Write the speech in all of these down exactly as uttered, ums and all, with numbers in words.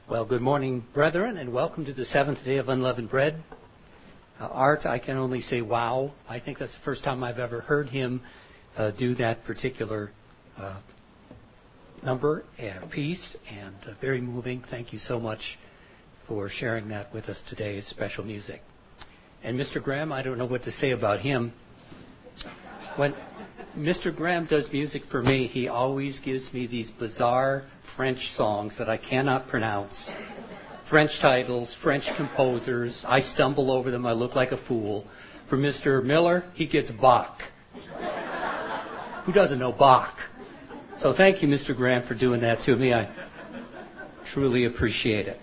Well, good morning, brethren, and welcome to the seventh day of Unleavened Bread. Uh, Art, I can only say wow. I think that's the first time I've ever heard him uh, do that particular uh, number and piece, and uh, very moving. Thank you so much for sharing that with us today. It's special music. And Mister Graham, I don't know what to say about him. When Mister Graham does music for me, he always gives me these bizarre French songs that I cannot pronounce. French titles, French composers. I stumble over them. I look like a fool. For Mister Miller, he gets Bach. Who doesn't know Bach? So thank you, Mister Graham, for doing that to me. I truly appreciate it.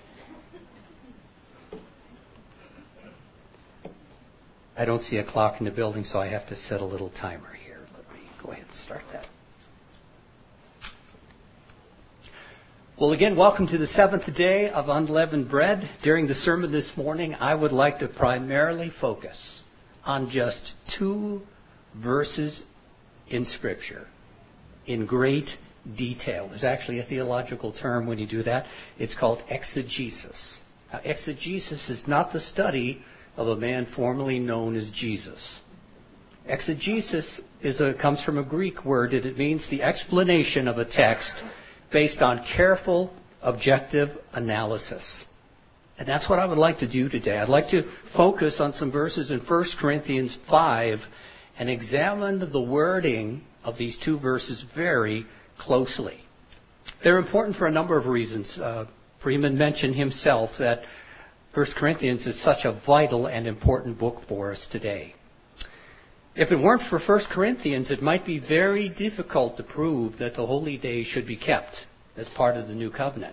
I don't see a clock in the building, so I have to set a little timer here. Let me go ahead and start that. Well, again, welcome to the seventh day of Unleavened Bread. During the sermon this morning, I would like to primarily focus on just two verses in Scripture in great detail. There's actually a theological term when you do that. It's called exegesis. Now, exegesis is not the study of a man formerly known as Jesus. Exegesis is a, comes from a Greek word, and it means the explanation of a text based on careful, objective analysis. And that's what I would like to do today. I'd like to focus on some verses in First Corinthians five and examine the wording of these two verses very closely. They're important for a number of reasons. Uh, Freeman mentioned himself that First Corinthians is such a vital and important book for us today. If it weren't for First Corinthians, it might be very difficult to prove that the holy days should be kept as part of the new covenant.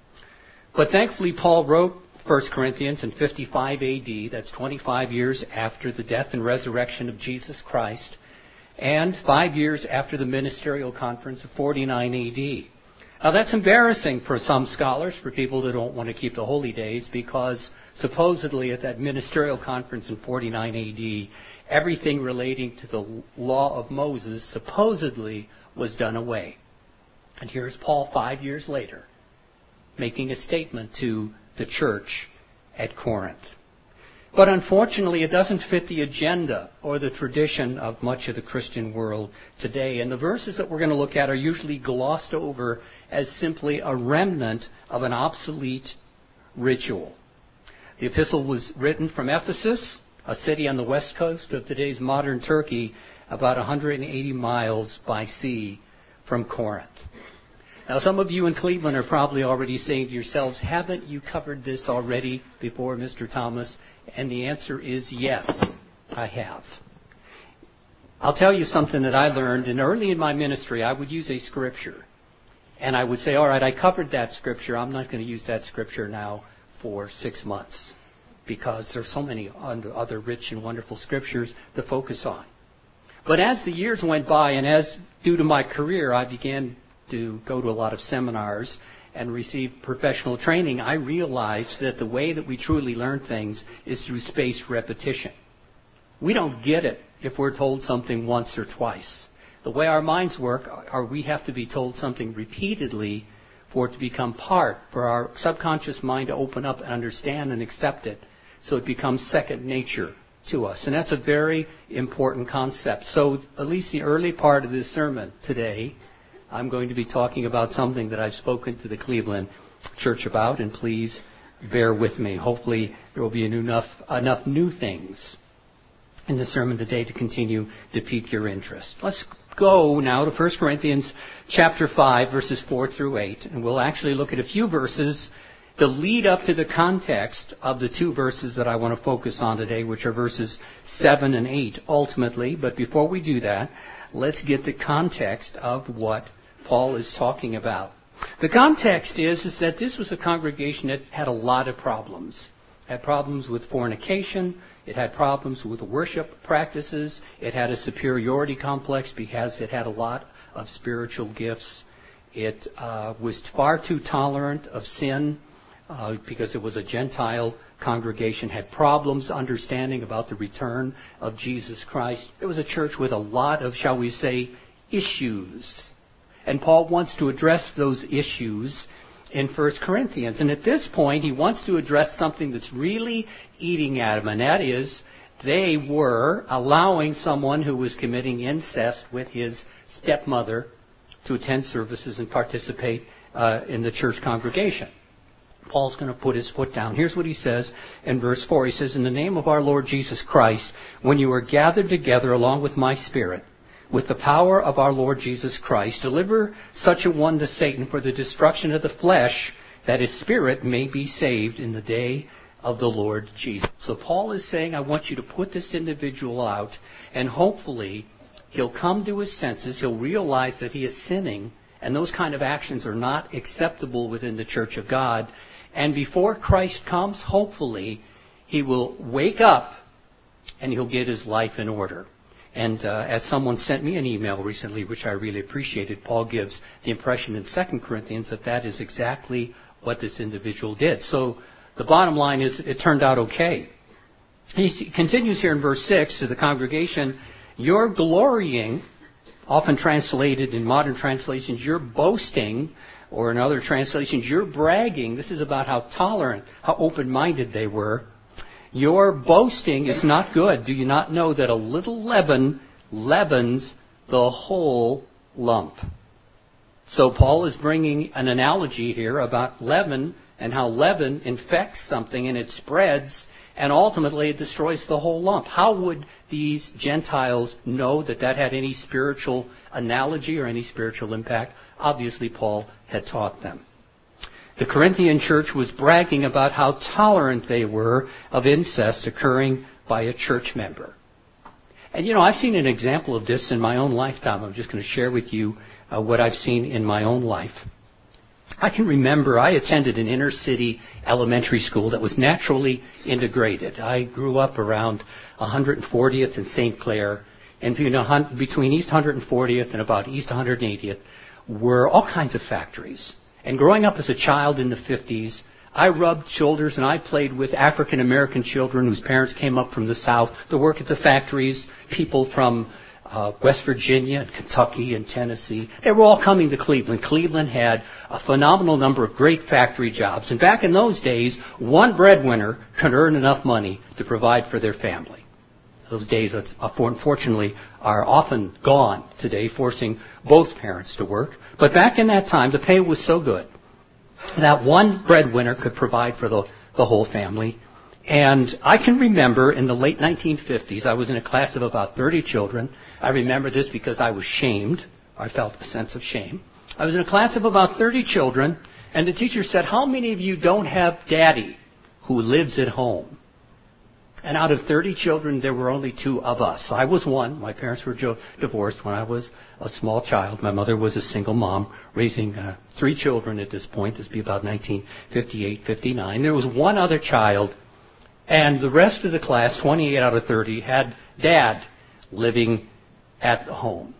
But thankfully, Paul wrote First Corinthians in fifty-five A D, that's twenty-five years after the death and resurrection of Jesus Christ, and five years after the ministerial conference of forty-nine A D. Now that's embarrassing for some scholars, for people that don't want to keep the holy days, because supposedly at that ministerial conference in forty-nine A D, everything relating to the law of Moses supposedly was done away. And here's Paul five years later making a statement to the church at Corinth. But unfortunately, it doesn't fit the agenda or the tradition of much of the Christian world today. And the verses that we're going to look at are usually glossed over as simply a remnant of an obsolete ritual. The epistle was written from Ephesus, a city on the west coast of today's modern Turkey, about one hundred eighty miles by sea from Corinth. Now, some of you in Cleveland are probably already saying to yourselves, haven't you covered this already before, Mister Thomas? And the answer is yes, I have. I'll tell you something that I learned, and early in my ministry, I would use a scripture. And I would say, all right, I covered that scripture. I'm not going to use that scripture now for six months because there's so many other rich and wonderful scriptures to focus on. But as the years went by, and as due to my career, I began to go to a lot of seminars and receive professional training, I realized that the way that we truly learn things is through spaced repetition. We don't get it if we're told something once or twice. The way our minds work are we have to be told something repeatedly for it to become part, for our subconscious mind to open up and understand and accept it, so it becomes second nature to us. And that's a very important concept. So at least the early part of this sermon today, I'm going to be talking about something that I've spoken to the Cleveland church about, and please bear with me. Hopefully there will be enough, enough new things in the sermon today to continue to pique your interest. Let's go now to First Corinthians chapter five, verses four through eight, and we'll actually look at a few verses that lead up to the context of the two verses that I want to focus on today, which are verses seven and eight ultimately. But before we do that, let's get the context of what Paul is talking about. The context is, is that this was a congregation that had a lot of problems. It had problems with fornication. It had problems with worship practices. It had a superiority complex because it had a lot of spiritual gifts. It uh, was far too tolerant of sin uh, because it was a Gentile congregation, had problems understanding about the return of Jesus Christ. It was a church with a lot of, shall we say, issues. And Paul wants to address those issues in First Corinthians. And at this point, he wants to address something that's really eating at him, and that is they were allowing someone who was committing incest with his stepmother to attend services and participate uh, in the church congregation. Paul's going to put his foot down. Here's what he says in verse four. He says, "In the name of our Lord Jesus Christ, when you are gathered together along with my spirit, with the power of our Lord Jesus Christ, deliver such a one to Satan for the destruction of the flesh, that his spirit may be saved in the day of the Lord Jesus." So Paul is saying, I want you to put this individual out, and hopefully he'll come to his senses. He'll realize that he is sinning, and those kind of actions are not acceptable within the church of God. And before Christ comes, hopefully, he will wake up and he'll get his life in order. And uh, as someone sent me an email recently, which I really appreciated, Paul gives the impression in Second Corinthians that that is exactly what this individual did. So the bottom line is it turned out okay. He continues here in verse six to the congregation, "You're glorying," often translated in modern translations, "you're boasting," or in other translations, "you're bragging." This is about how tolerant, how open-minded they were. "Your boasting is not good. Do you not know that a little leaven leavens the whole lump?" So Paul is bringing an analogy here about leaven and how leaven infects something and it spreads and ultimately it destroys the whole lump. How would these Gentiles know that that had any spiritual analogy or any spiritual impact? Obviously, Paul had taught them. The Corinthian church was bragging about how tolerant they were of incest occurring by a church member. And, you know, I've seen an example of this in my own lifetime. I'm just going to share with you uh, what I've seen in my own life. I can remember I attended an inner city elementary school that was naturally integrated. I grew up around one hundred fortieth and Saint Clair, and between East one hundred fortieth and about East one hundred eightieth were all kinds of factories. And growing up as a child in the fifties, I rubbed shoulders and I played with African American children whose parents came up from the South to work at the factories, people from Uh, West Virginia and Kentucky and Tennessee. They were all coming to Cleveland. Cleveland had a phenomenal number of great factory jobs. And back in those days, one breadwinner could earn enough money to provide for their family. Those days, unfortunately, are often gone today, forcing both parents to work. But back in that time, the pay was so good that one breadwinner could provide for the, the whole family. And I can remember in the late nineteen fifties, I was in a class of about thirty children. I remember this because I was shamed. I felt a sense of shame. I was in a class of about thirty children, and the teacher said, "How many of you don't have daddy who lives at home?" And out of thirty children, there were only two of us. I was one. My parents were jo- divorced when I was a small child. My mother was a single mom, raising uh, three children at this point. This would be about nineteen fifty-eight, fifty-nine. There was one other child. And the rest of the class, twenty-eight out of thirty, had dad living at home.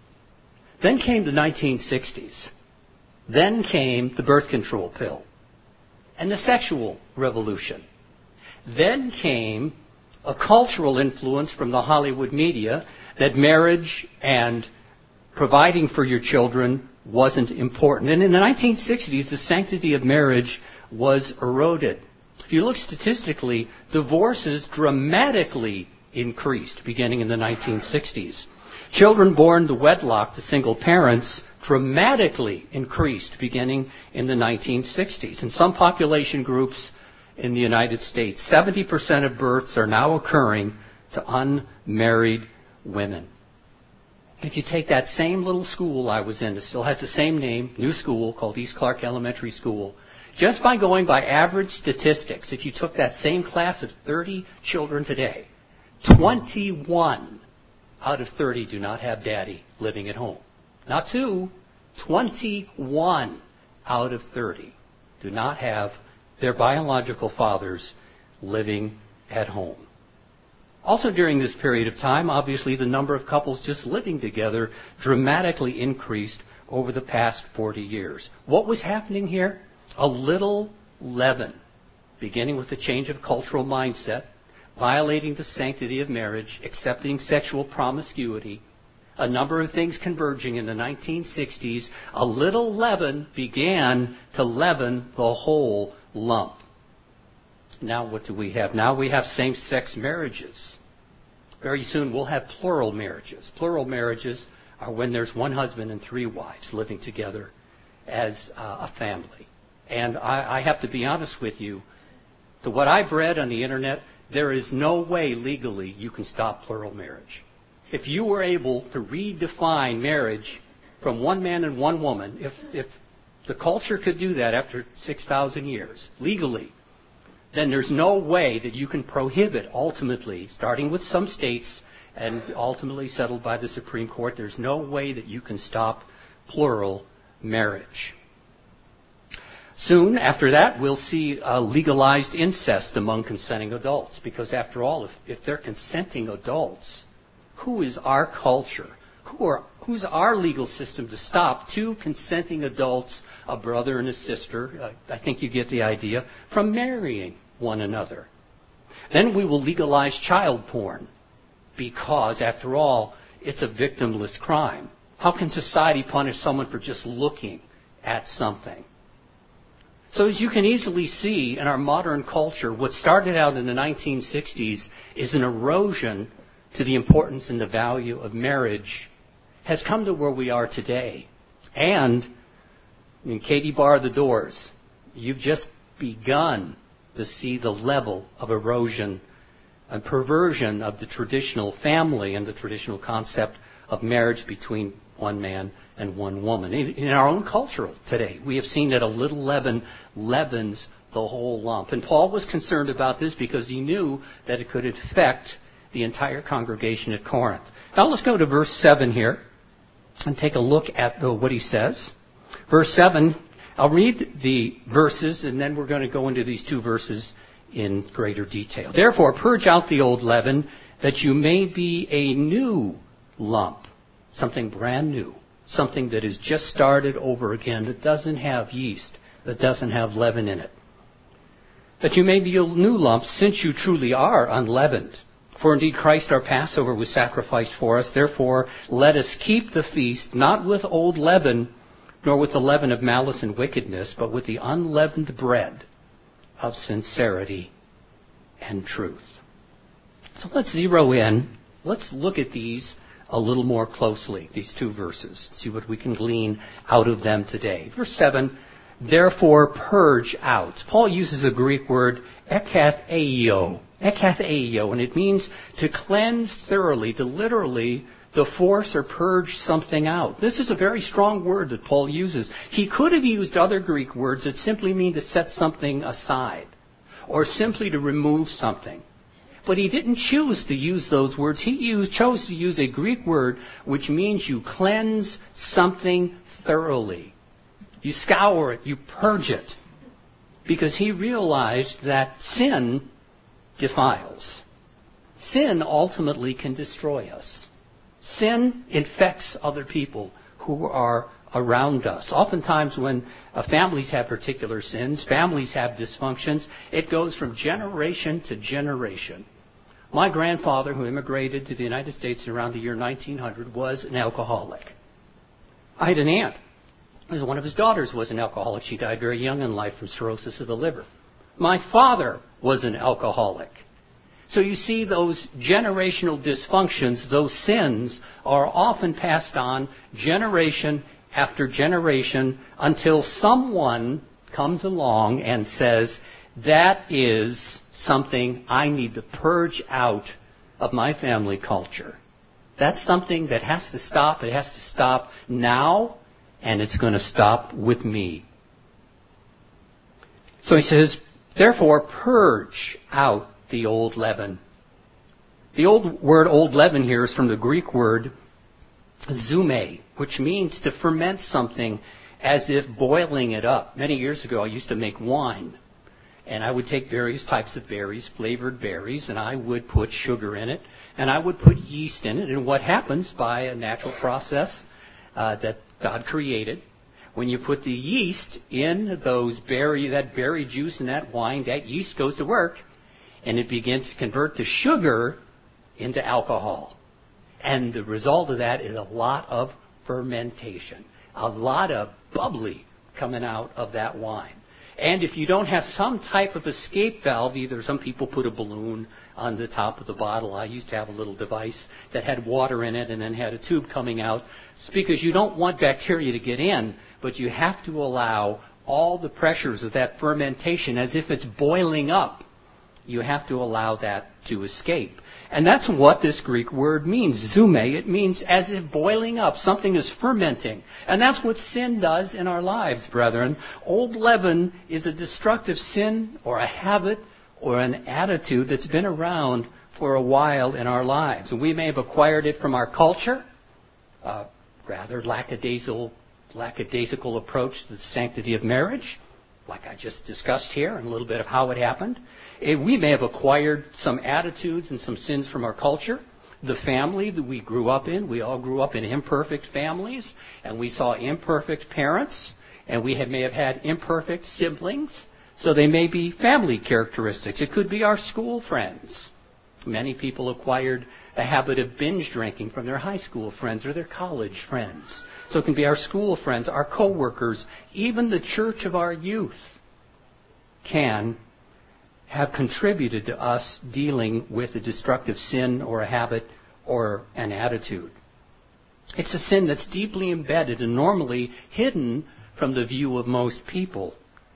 Then came the nineteen sixties. Then came the birth control pill and the sexual revolution. Then came a cultural influence from the Hollywood media that marriage and providing for your children wasn't important. And in the nineteen sixties, the sanctity of marriage was eroded. If you look statistically, divorces dramatically increased beginning in the nineteen sixties. Children born to wedlock to single parents dramatically increased beginning in the nineteen sixties. In some population groups in the United States, seventy percent of births are now occurring to unmarried women. If you take that same little school I was in, it still has the same name, new school called East Clark Elementary School, just by going by average statistics, if you took that same class of thirty children today, twenty-one out of thirty do not have daddy living at home. Not two, twenty-one out of thirty do not have their biological fathers living at home. Also during this period of time, obviously the number of couples just living together dramatically increased over the past forty years. What was happening here? A little leaven, beginning with the change of cultural mindset, violating the sanctity of marriage, accepting sexual promiscuity. a number of things converging in the nineteen sixties, a little leaven began to leaven the whole lump. Now what do we have? Now we have same-sex marriages. Very soon we'll have plural marriages. Plural marriages are when there's one husband and three wives living together as uh, a family. And I, I have to be honest with you, to what I've read on the internet, there is no way legally you can stop plural marriage. If you were able to redefine marriage from one man and one woman, if, if the culture could do that after six thousand years, legally, then there's no way that you can prohibit ultimately, starting with some states and ultimately settled by the Supreme Court, there's no way that you can stop plural marriage. Soon after that, we'll see uh, legalized incest among consenting adults, because after all, if, if they're consenting adults, who is our culture? Who are, who's our legal system to stop two consenting adults, a brother and a sister, uh, I think you get the idea, from marrying one another? Then we will legalize child porn, because after all, it's a victimless crime. How can society punish someone for just looking at something? So as you can easily see in our modern culture, what started out in the nineteen sixties is an erosion to the importance and the value of marriage has come to where we are today. And, I mean, Katie barred the doors. You've just begun to see the level of erosion and perversion of the traditional family and the traditional concept of marriage between one man and one woman. In, in our own culture today, we have seen that a little leaven leavens the whole lump. And Paul was concerned about this because he knew that it could affect the entire congregation at Corinth. Now let's go to verse seven here and take a look at uh, what he says. Verse seven, I'll read the verses and then we're going to go into these two verses in greater detail. Therefore, purge out the old leaven, that you may be a new lump, something brand new, something that is just started over again, that doesn't have yeast, that doesn't have leaven in it. That you may be a new lump, since you truly are unleavened. For indeed Christ our Passover was sacrificed for us. Therefore, let us keep the feast, not with old leaven, nor with the leaven of malice and wickedness, but with the unleavened bread of sincerity and truth. So let's zero in. Let's look at these a little more closely, these two verses, see what we can glean out of them today. Verse seven, therefore purge out. Paul uses a Greek word, ekatheio, ekatheio, and it means to cleanse thoroughly, to literally to force or purge something out. This is a very strong word that Paul uses. He could have used other Greek words that simply mean to set something aside or simply to remove something. But he didn't choose to use those words. He used, chose to use a Greek word which means you cleanse something thoroughly. You scour it, you purge it. Because he realized that sin defiles. Sin ultimately can destroy us. Sin infects other people who are around us. Oftentimes when uh, families have particular sins, families have dysfunctions, it goes from generation to generation. My grandfather, who immigrated to the United States around the year nineteen hundred, was an alcoholic. I had an aunt. One of his daughters was an alcoholic. She died very young in life from cirrhosis of the liver. My father was an alcoholic. So you see, those generational dysfunctions, those sins, are often passed on generation after generation until someone comes along and says, that is something I need to purge out of my family culture. That's something that has to stop. It has to stop now, and it's going to stop with me. So he says, therefore, purge out the old leaven. The old word old leaven here is from the Greek word zume, which means to ferment something as if boiling it up. Many years ago, I used to make wine. And I would take various types of berries, flavored berries, and I would put sugar in it, and I would put yeast in it. And what happens by a natural process uh, that God created, when you put the yeast in those berry, that berry juice in that wine, that yeast goes to work, and it begins to convert the sugar into alcohol. And the result of that is a lot of fermentation, a lot of bubbly coming out of that wine. And if you don't have some type of escape valve, either some people put a balloon on the top of the bottle. I used to have a little device that had water in it and then had a tube coming out. It's because you don't want bacteria to get in, but you have to allow all the pressures of that fermentation, as if it's boiling up, you have to allow that to escape. And that's what this Greek word means, zume. It means as if boiling up. Something is fermenting. And that's what sin does in our lives, brethren. Old leaven is a destructive sin or a habit or an attitude that's been around for a while in our lives. And we may have acquired it from our culture, uh, rather lackadaisical, lackadaisical approach to the sanctity of marriage, like I just discussed here, and a little bit of how it happened. We may have acquired some attitudes and some sins from our culture. The family that we grew up in, we all grew up in imperfect families, and we saw imperfect parents, and we have, may have had imperfect siblings. So they may be family characteristics. It could be our school friends. Many people acquired a habit of binge drinking from their high school friends or their college friends. So it can be our school friends, our co-workers, even the church of our youth can have contributed to us dealing with a destructive sin or a habit or an attitude. It's a sin that's deeply embedded and normally hidden from the view of most people.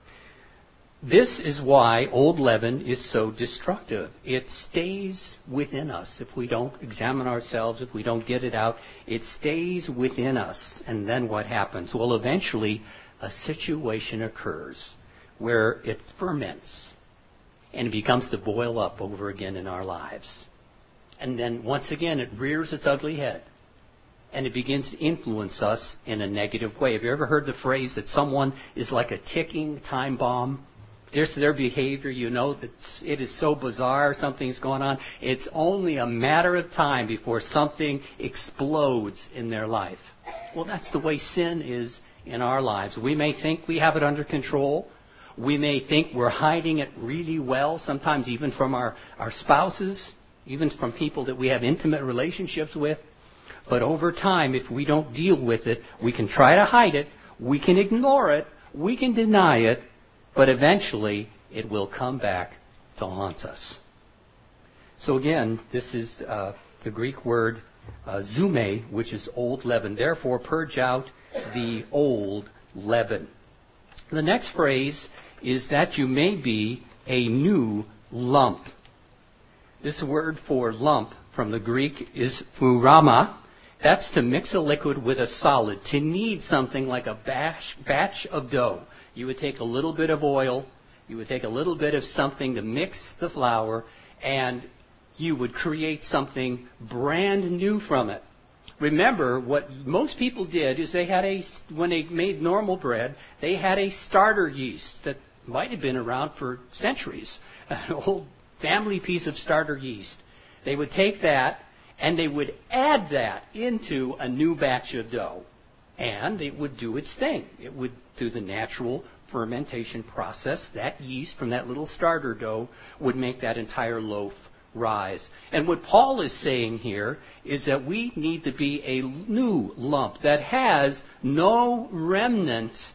This is why old leaven is so destructive. It stays within us. If we don't examine ourselves, if we don't get it out, it stays within us. And then what happens? Well, eventually a situation occurs where it ferments and it becomes to boil up over again in our lives. And then once again it rears its ugly head and it begins to influence us in a negative way. Have you ever heard the phrase that someone is like a ticking time bomb? There's their behavior, you know that it is so bizarre, something's going on. It's only a matter of time before something explodes in their life. Well, that's the way sin is in our lives. We may think we have it under control. We may think we're hiding it really well, sometimes even from our, our spouses, even from people that we have intimate relationships with. But over time, if we don't deal with it, we can try to hide it, we can ignore it, we can deny it, but eventually it will come back to haunt us. So again, this is uh, the Greek word uh, zume, which is old leaven. Therefore, purge out the old leaven. The next phrase is that you may be a new lump. This word for lump from the Greek is phurama. That's to mix a liquid with a solid, to knead something like a batch, batch of dough. You would take a little bit of oil, you would take a little bit of something to mix the flour, and you would create something brand new from it. Remember, what most people did is they had a, when they made normal bread, they had a starter yeast that might have been around for centuries, an old family piece of starter yeast. They would take that and they would add that into a new batch of dough. And it would do its thing. It would, through the natural fermentation process, that yeast from that little starter dough would make that entire loaf rise. And what Paul is saying here is that we need to be a new lump that has no remnant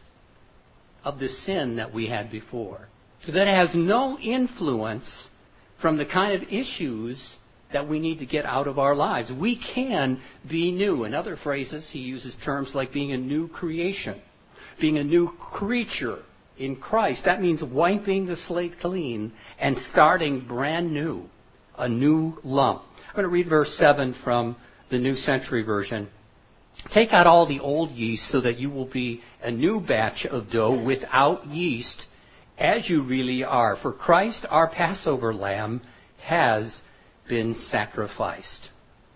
of the sin that we had before. That has no influence from the kind of issues that we need to get out of our lives. We can be new. In other phrases, he uses terms like being a new creation, being a new creature in Christ. That means wiping the slate clean and starting brand new, a new lump. I'm going to read verse seven from the New Century Version. Take out all the old yeast so that you will be a new batch of dough without yeast, as you really are. For Christ, our Passover lamb, has been sacrificed.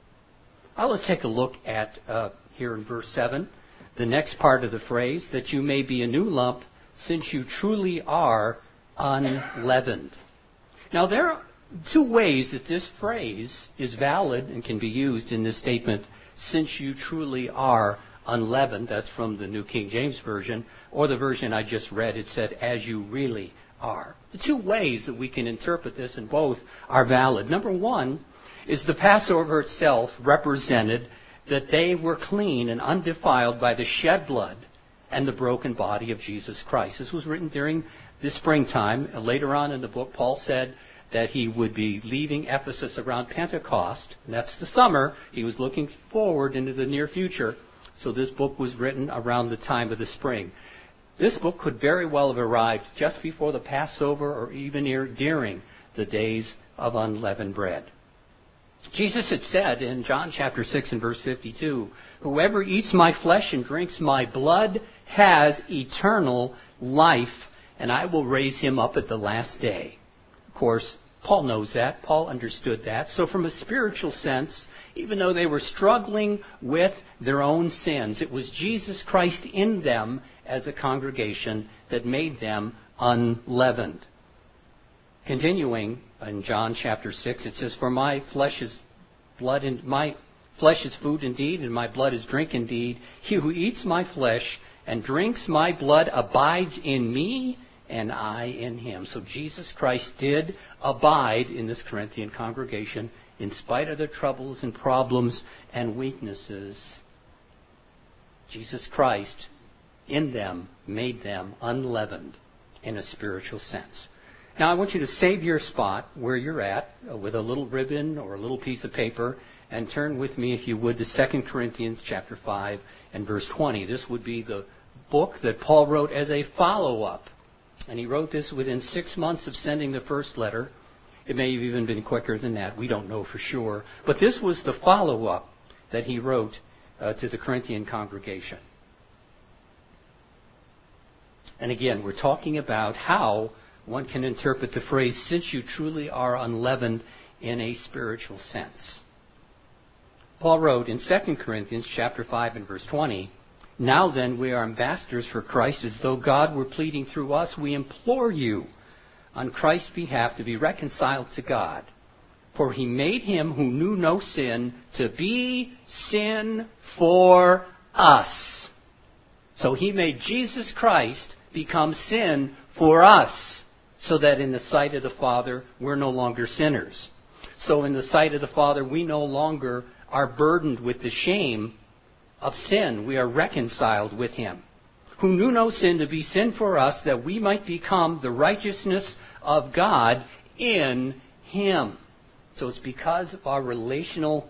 Now let's take a look at uh, here in verse seven, the next part of the phrase, that you may be a new lump, since you truly are unleavened. Now there are two ways that this phrase is valid and can be used in this statement, since you truly are unleavened. That's from the New King James Version, or the version I just read, it said, as you really are. The two ways that we can interpret this, and both are valid. Number one, is the Passover itself represented that they were clean and undefiled by the shed blood and the broken body of Jesus Christ. This was written during the springtime. Later on in the book, Paul said that he would be leaving Ephesus around Pentecost, and that's the summer. He was looking forward into the near future. So this book was written around the time of the spring. This book could very well have arrived just before the Passover or even near, during the days of unleavened bread. Jesus had said in John chapter six and verse fifty-two, "Whoever eats my flesh and drinks my blood has eternal life, and I will raise him up at the last day." Of course, Paul knows that. Paul understood that. So from a spiritual sense, even though they were struggling with their own sins, it was Jesus Christ in them as a congregation that made them unleavened. Continuing in John chapter six, it says, "For my flesh is blood and my flesh is food indeed, and my blood is drink indeed. He who eats my flesh and drinks my blood abides in me, and I in him." So Jesus Christ did abide in this Corinthian congregation in spite of their troubles and problems and weaknesses. Jesus Christ in them made them unleavened in a spiritual sense. Now I want you to save your spot where you're at with a little ribbon or a little piece of paper and turn with me, if you would, to Second Corinthians chapter five and verse twenty. This would be the book that Paul wrote as a follow-up. And he wrote this within six months of sending the first letter. It may have even been quicker than that. We don't know for sure. But this was the follow-up that he wrote uh, to the Corinthian congregation. And again, we're talking about how one can interpret the phrase, "since you truly are unleavened," in a spiritual sense. Paul wrote in Second Corinthians chapter five and verse twenty, "Now then we are ambassadors for Christ, as though God were pleading through us. We implore you on Christ's behalf to be reconciled to God. For he made him who knew no sin to be sin for us." So he made Jesus Christ become sin for us, so that in the sight of the Father, we're no longer sinners. So in the sight of the Father, we no longer are burdened with the shame of sin. We are reconciled with him. Who knew no sin to be sin for us, that we might become the righteousness of God in him. So it's because of our relational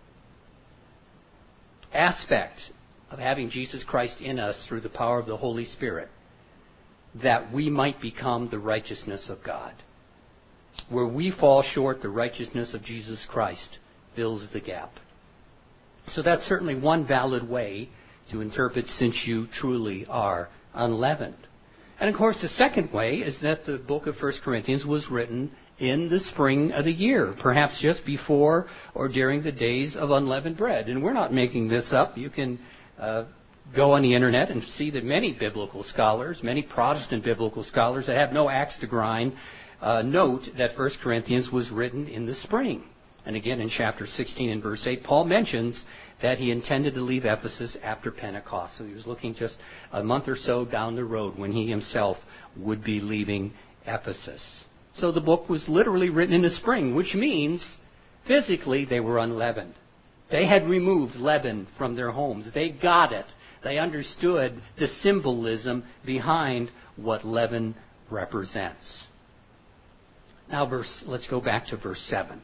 aspect of having Jesus Christ in us through the power of the Holy Spirit that we might become the righteousness of God. Where we fall short, the righteousness of Jesus Christ fills the gap. So that's certainly one valid way to interpret "since you truly are unleavened." And of course, the second way is that the book of First Corinthians was written in the spring of the year, perhaps just before or during the days of unleavened bread. And we're not making this up. You can uh, go on the internet and see that many biblical scholars, many Protestant biblical scholars that have no axe to grind, uh, note that First Corinthians was written in the spring. And again, in chapter sixteen and verse eight, Paul mentions that he intended to leave Ephesus after Pentecost. So he was looking just a month or so down the road when he himself would be leaving Ephesus. So the book was literally written in the spring, which means physically they were unleavened. They had removed leaven from their homes. They got it. They understood the symbolism behind what leaven represents. Now, verse, let's go back to verse seven.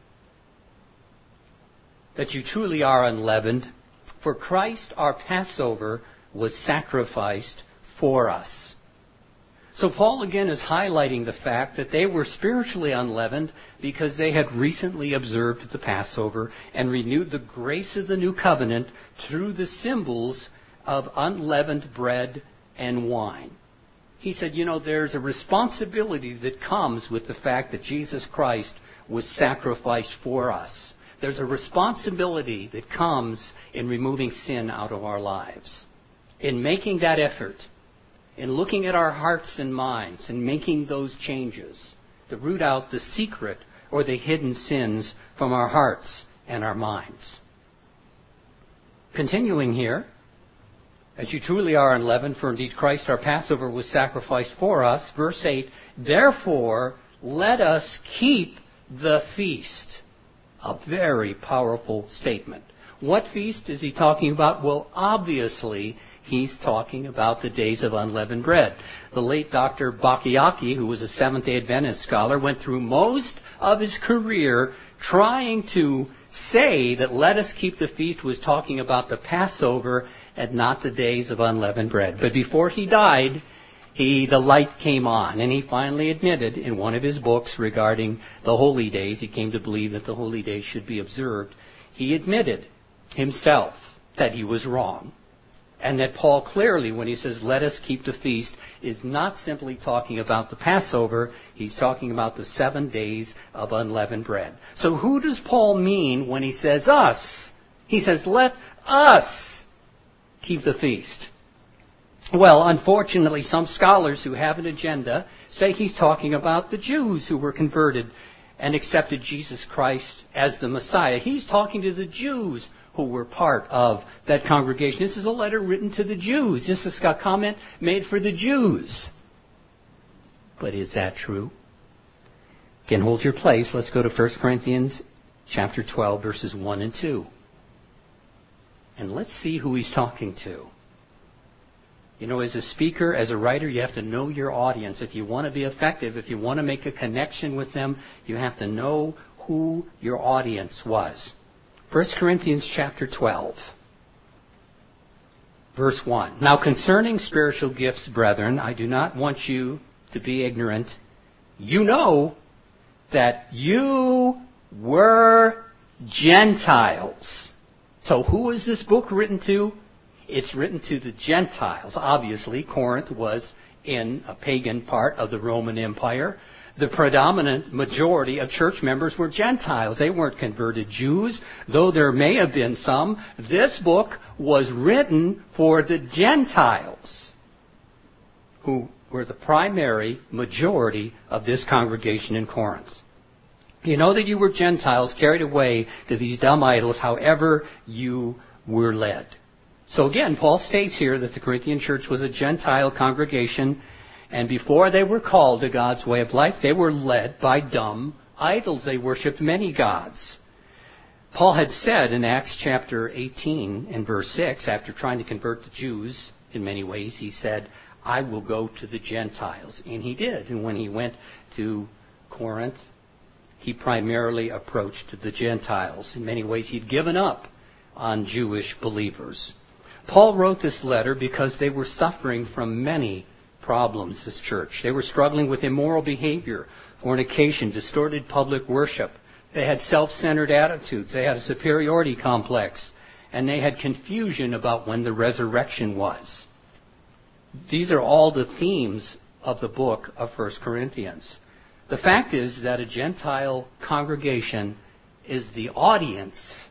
That you truly are unleavened, for Christ our Passover was sacrificed for us. So Paul again is highlighting the fact that they were spiritually unleavened because they had recently observed the Passover and renewed the grace of the new covenant through the symbols of unleavened bread and wine. He said, you know, there's a responsibility that comes with the fact that Jesus Christ was sacrificed for us. There's a responsibility that comes in removing sin out of our lives. In making that effort, in looking at our hearts and minds and making those changes to root out the secret or the hidden sins from our hearts and our minds. Continuing here, as you truly are unleavened, for indeed Christ our Passover was sacrificed for us. Verse eight, therefore let us keep the feast. A very powerful statement. What feast is he talking about? Well, obviously, he's talking about the days of unleavened bread. The late Doctor Bacchiacchi, who was a Seventh-day Adventist scholar, went through most of his career trying to say that let us keep the feast was talking about the Passover and not the days of unleavened bread. But before he died, he the light came on, and he finally admitted in one of his books regarding the holy days, he came to believe that the holy days should be observed, he admitted himself that he was wrong. And that Paul clearly, when he says, let us keep the feast, is not simply talking about the Passover. He's talking about the seven days of unleavened bread. So who does Paul mean when he says us? He says, let us keep the feast. Well, unfortunately, some scholars who have an agenda say he's talking about the Jews who were converted and accepted Jesus Christ as the Messiah. He's talking to the Jews who were part of that congregation. This is a letter written to the Jews. This is a comment made for the Jews. But is that true? Again, hold your place. Let's go to First Corinthians chapter twelve, verses one and two. And let's see who he's talking to. You know, as a speaker, as a writer, you have to know your audience. If you want to be effective, if you want to make a connection with them, you have to know who your audience was. First Corinthians chapter twelve, verse one. Now concerning spiritual gifts, brethren, I do not want you to be ignorant. You know that you were Gentiles. So who is this book written to? It's written to the Gentiles. Obviously, Corinth was in a pagan part of the Roman Empire. The predominant majority of church members were Gentiles. They weren't converted Jews, though there may have been some. This book was written for the Gentiles, who were the primary majority of this congregation in Corinth. You know that you were Gentiles carried away to these dumb idols, however you were led. So again, Paul states here that the Corinthian church was a Gentile congregation, and before they were called to God's way of life, they were led by dumb idols. They worshipped many gods. Paul had said in Acts chapter eighteen and verse six, after trying to convert the Jews in many ways, he said, I will go to the Gentiles. And he did. And when he went to Corinth, he primarily approached the Gentiles. In many ways, he'd given up on Jewish believers. Paul wrote this letter because they were suffering from many problems, this church. They were struggling with immoral behavior, fornication, distorted public worship. They had self-centered attitudes. They had a superiority complex. And they had confusion about when the resurrection was. These are all the themes of the book of First Corinthians. The fact is that a Gentile congregation is the audience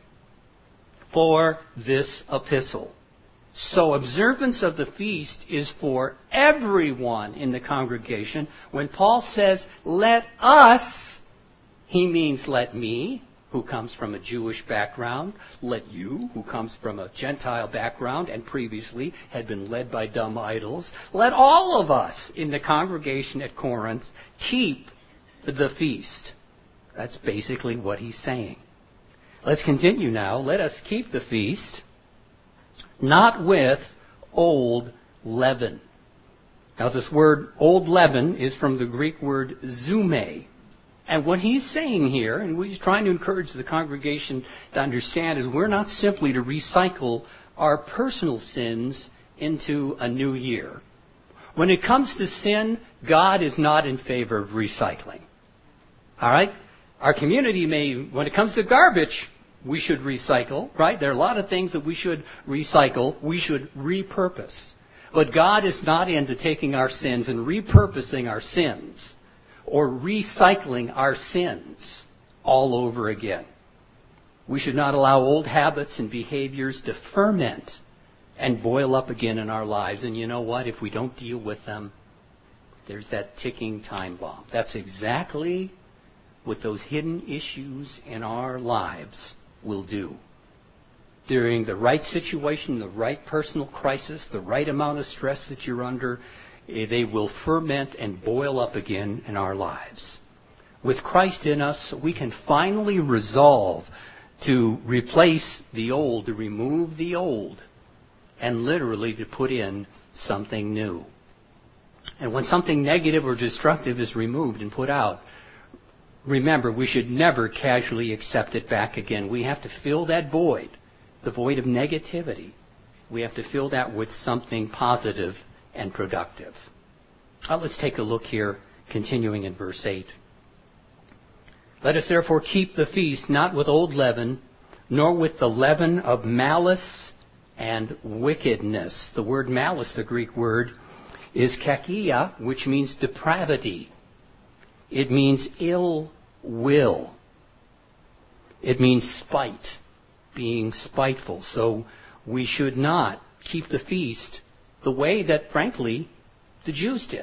for this epistle. So observance of the feast is for everyone in the congregation. When Paul says, let us, he means let me, who comes from a Jewish background, let you, who comes from a Gentile background and previously had been led by dumb idols, let all of us in the congregation at Corinth keep the feast. That's basically what he's saying. Let's continue now. Let us keep the feast, not with old leaven. Now this word old leaven is from the Greek word zume. And what he's saying here, and what he's trying to encourage the congregation to understand, is we're not simply to recycle our personal sins into a new year. When it comes to sin, God is not in favor of recycling. All right? Our community may, when it comes to garbage, we should recycle, right? There are a lot of things that we should recycle. We should repurpose. But God is not into taking our sins and repurposing our sins or recycling our sins all over again. We should not allow old habits and behaviors to ferment and boil up again in our lives. And you know what? If we don't deal with them, there's that ticking time bomb. That's exactly what those hidden issues in our lives will do. During the right situation, the right personal crisis, the right amount of stress that you're under, they will ferment and boil up again in our lives. with Christ in us, we can finally resolve to replace the old, to remove the old, and literally to put in something new. And when something negative or destructive is removed and put out, remember, we should never casually accept it back again. We have to fill that void, the void of negativity. We have to fill that with something positive and productive. Now, let's take a look here, continuing in verse eight. Let us therefore keep the feast not with old leaven, nor with the leaven of malice and wickedness. The word malice, the Greek word, is kakia, which means depravity. It means ill will. It means spite, being spiteful. So we should not keep the feast the way that, frankly, the Jews did.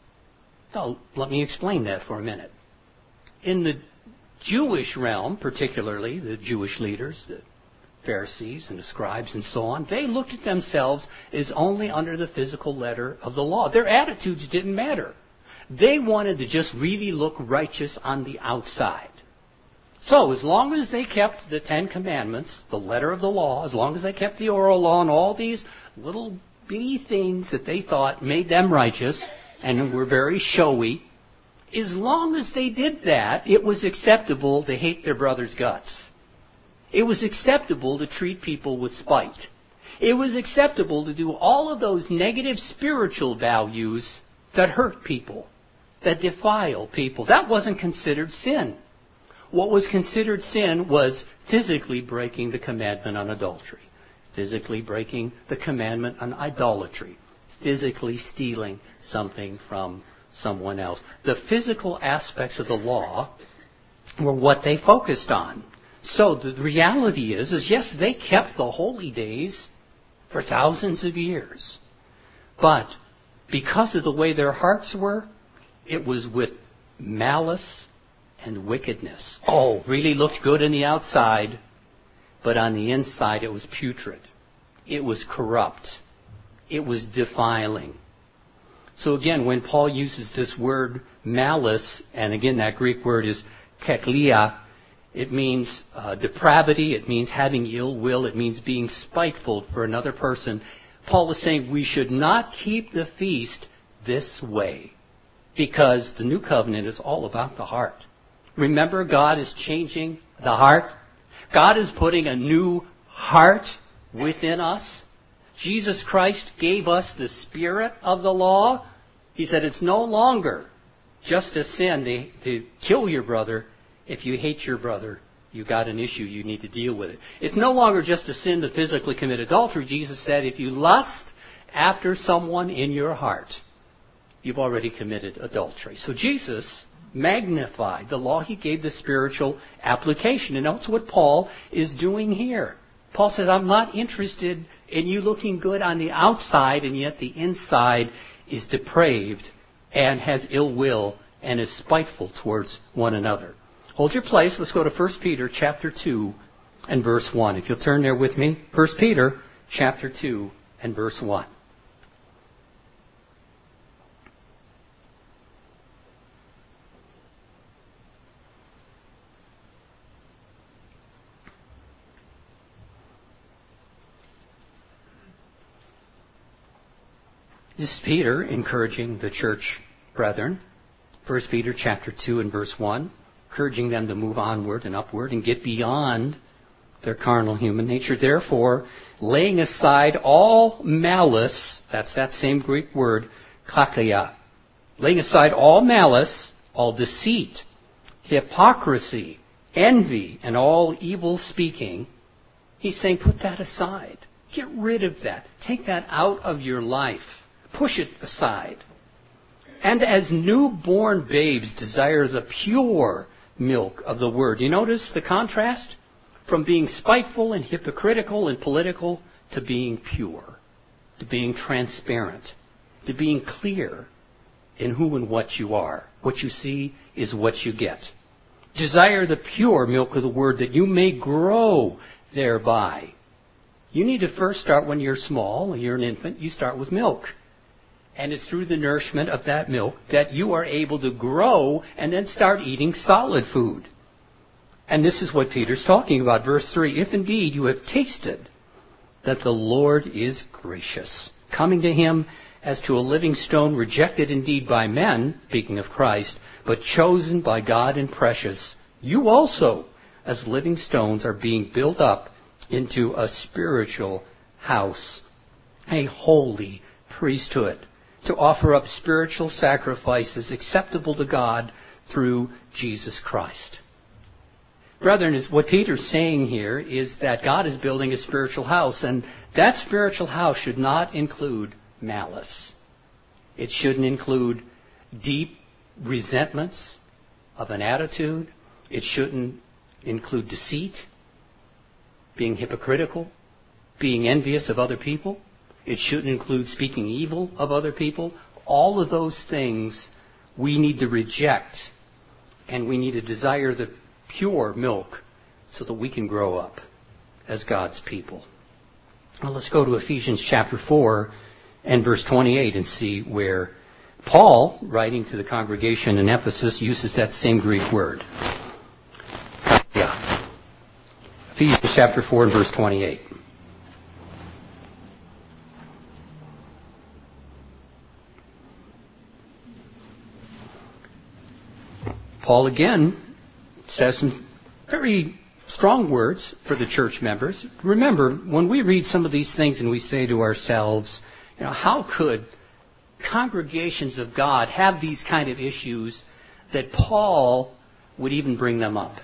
Now, let me explain that for a minute. In the Jewish realm, particularly the Jewish leaders, the Pharisees and the scribes and so on, they looked at themselves as only under the physical letter of the law. Their attitudes didn't matter. They wanted to just really look righteous on the outside. So as long as they kept the Ten Commandments, the letter of the law, as long as they kept the oral law and all these little bitty things that they thought made them righteous and were very showy, as long as they did that, it was acceptable to hate their brother's guts. It was acceptable to treat people with spite. It was acceptable to do all of those negative spiritual values that hurt people, that defile people. That wasn't considered sin. What was considered sin was physically breaking the commandment on adultery, physically breaking the commandment on idolatry, physically stealing something from someone else. The physical aspects of the law were what they focused on. So the reality is, is yes, they kept the holy days for thousands of years. But because of the way their hearts were, it was with malice and wickedness. Oh, really looked good on the outside, but on the inside it was putrid. It was corrupt. It was defiling. So again, when Paul uses this word malice, and again that Greek word is keklia, it means uh, depravity, it means having ill will, it means being spiteful for another person. Paul is saying we should not keep the feast this way, because the new covenant is all about the heart. Remember, God is changing the heart. God is putting a new heart within us. Jesus Christ gave us the spirit of the law. He said it's no longer just a sin to, to kill your brother. If you hate your brother, you got an issue, you need to deal with it. It's no longer just a sin to physically commit adultery. Jesus said if you lust after someone in your heart, you've already committed adultery. So Jesus magnified the law. He gave the spiritual application. And that's what Paul is doing here. Paul says, I'm not interested in you looking good on the outside, and yet the inside is depraved and has ill will and is spiteful towards one another. Hold your place. Let's go to First Peter chapter two and verse one. If you'll turn there with me. First Peter chapter two and verse one. This is Peter encouraging the church brethren. First Peter chapter two and verse one. Encouraging them to move onward and upward and get beyond their carnal human nature. Therefore, laying aside all malice, that's that same Greek word, kaklia. Laying aside all malice, all deceit, hypocrisy, envy, and all evil speaking, he's saying put that aside. Get rid of that. Take that out of your life. Push it aside. And as newborn babes desire the pure milk of the word. You notice the contrast? From being spiteful and hypocritical and political to being pure, to being transparent, to being clear in who and what you are. What you see is what you get. Desire the pure milk of the word that you may grow thereby. You need to first start when you're small, when you're an infant, you start with milk. And it's through the nourishment of that milk that you are able to grow and then start eating solid food. And this is what Peter's talking about. Verse three, if indeed you have tasted that the Lord is gracious, coming to him as to a living stone, rejected indeed by men, speaking of Christ, but chosen by God and precious, you also, as living stones, are being built up into a spiritual house, a holy priesthood, to offer up spiritual sacrifices acceptable to God through Jesus Christ. Brethren, is what Peter's saying here is that God is building a spiritual house, and that spiritual house should not include malice. It shouldn't include deep resentments of an attitude. It shouldn't include deceit, being hypocritical, being envious of other people. It shouldn't include speaking evil of other people. All of those things we need to reject, and we need to desire the pure milk so that we can grow up as God's people. Now let's go to Ephesians chapter four and verse twenty-eight and see where Paul, writing to the congregation in Ephesus, uses that same Greek word. Yeah. Ephesians chapter four and verse twenty-eight. Paul again says some very strong words for the church members. Remember, when we read some of these things and we say to ourselves, you know, how could congregations of God have these kind of issues that Paul would even bring them up?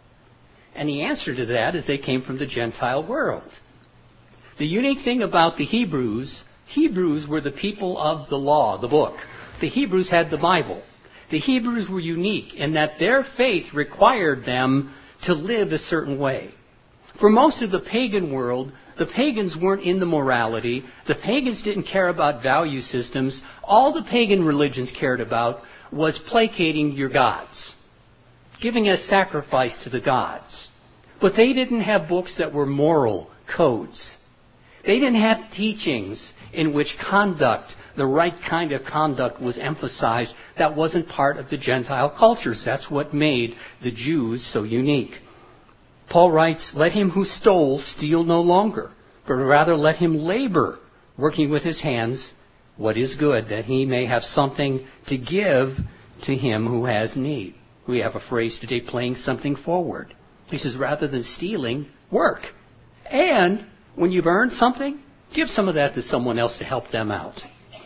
And the answer to that is they came from the Gentile world. The unique thing about the Hebrews, Hebrews were the people of the law, the book. The Hebrews had the Bible. The Hebrews were unique in that their faith required them to live a certain way. For most of the pagan world, the pagans weren't into morality. The pagans didn't care about value systems. All the pagan religions cared about was placating your gods, giving a sacrifice to the gods. But they didn't have books that were moral codes. They didn't have teachings in which conduct, the right kind of conduct, was emphasized. That wasn't part of the Gentile cultures. That's what made the Jews so unique. Paul writes, let him who stole steal no longer, but rather let him labor, working with his hands what is good, that he may have something to give to him who has need. We have a phrase today, playing something forward. He says, rather than stealing, work. And when you've earned something, give some of that to someone else to help them out.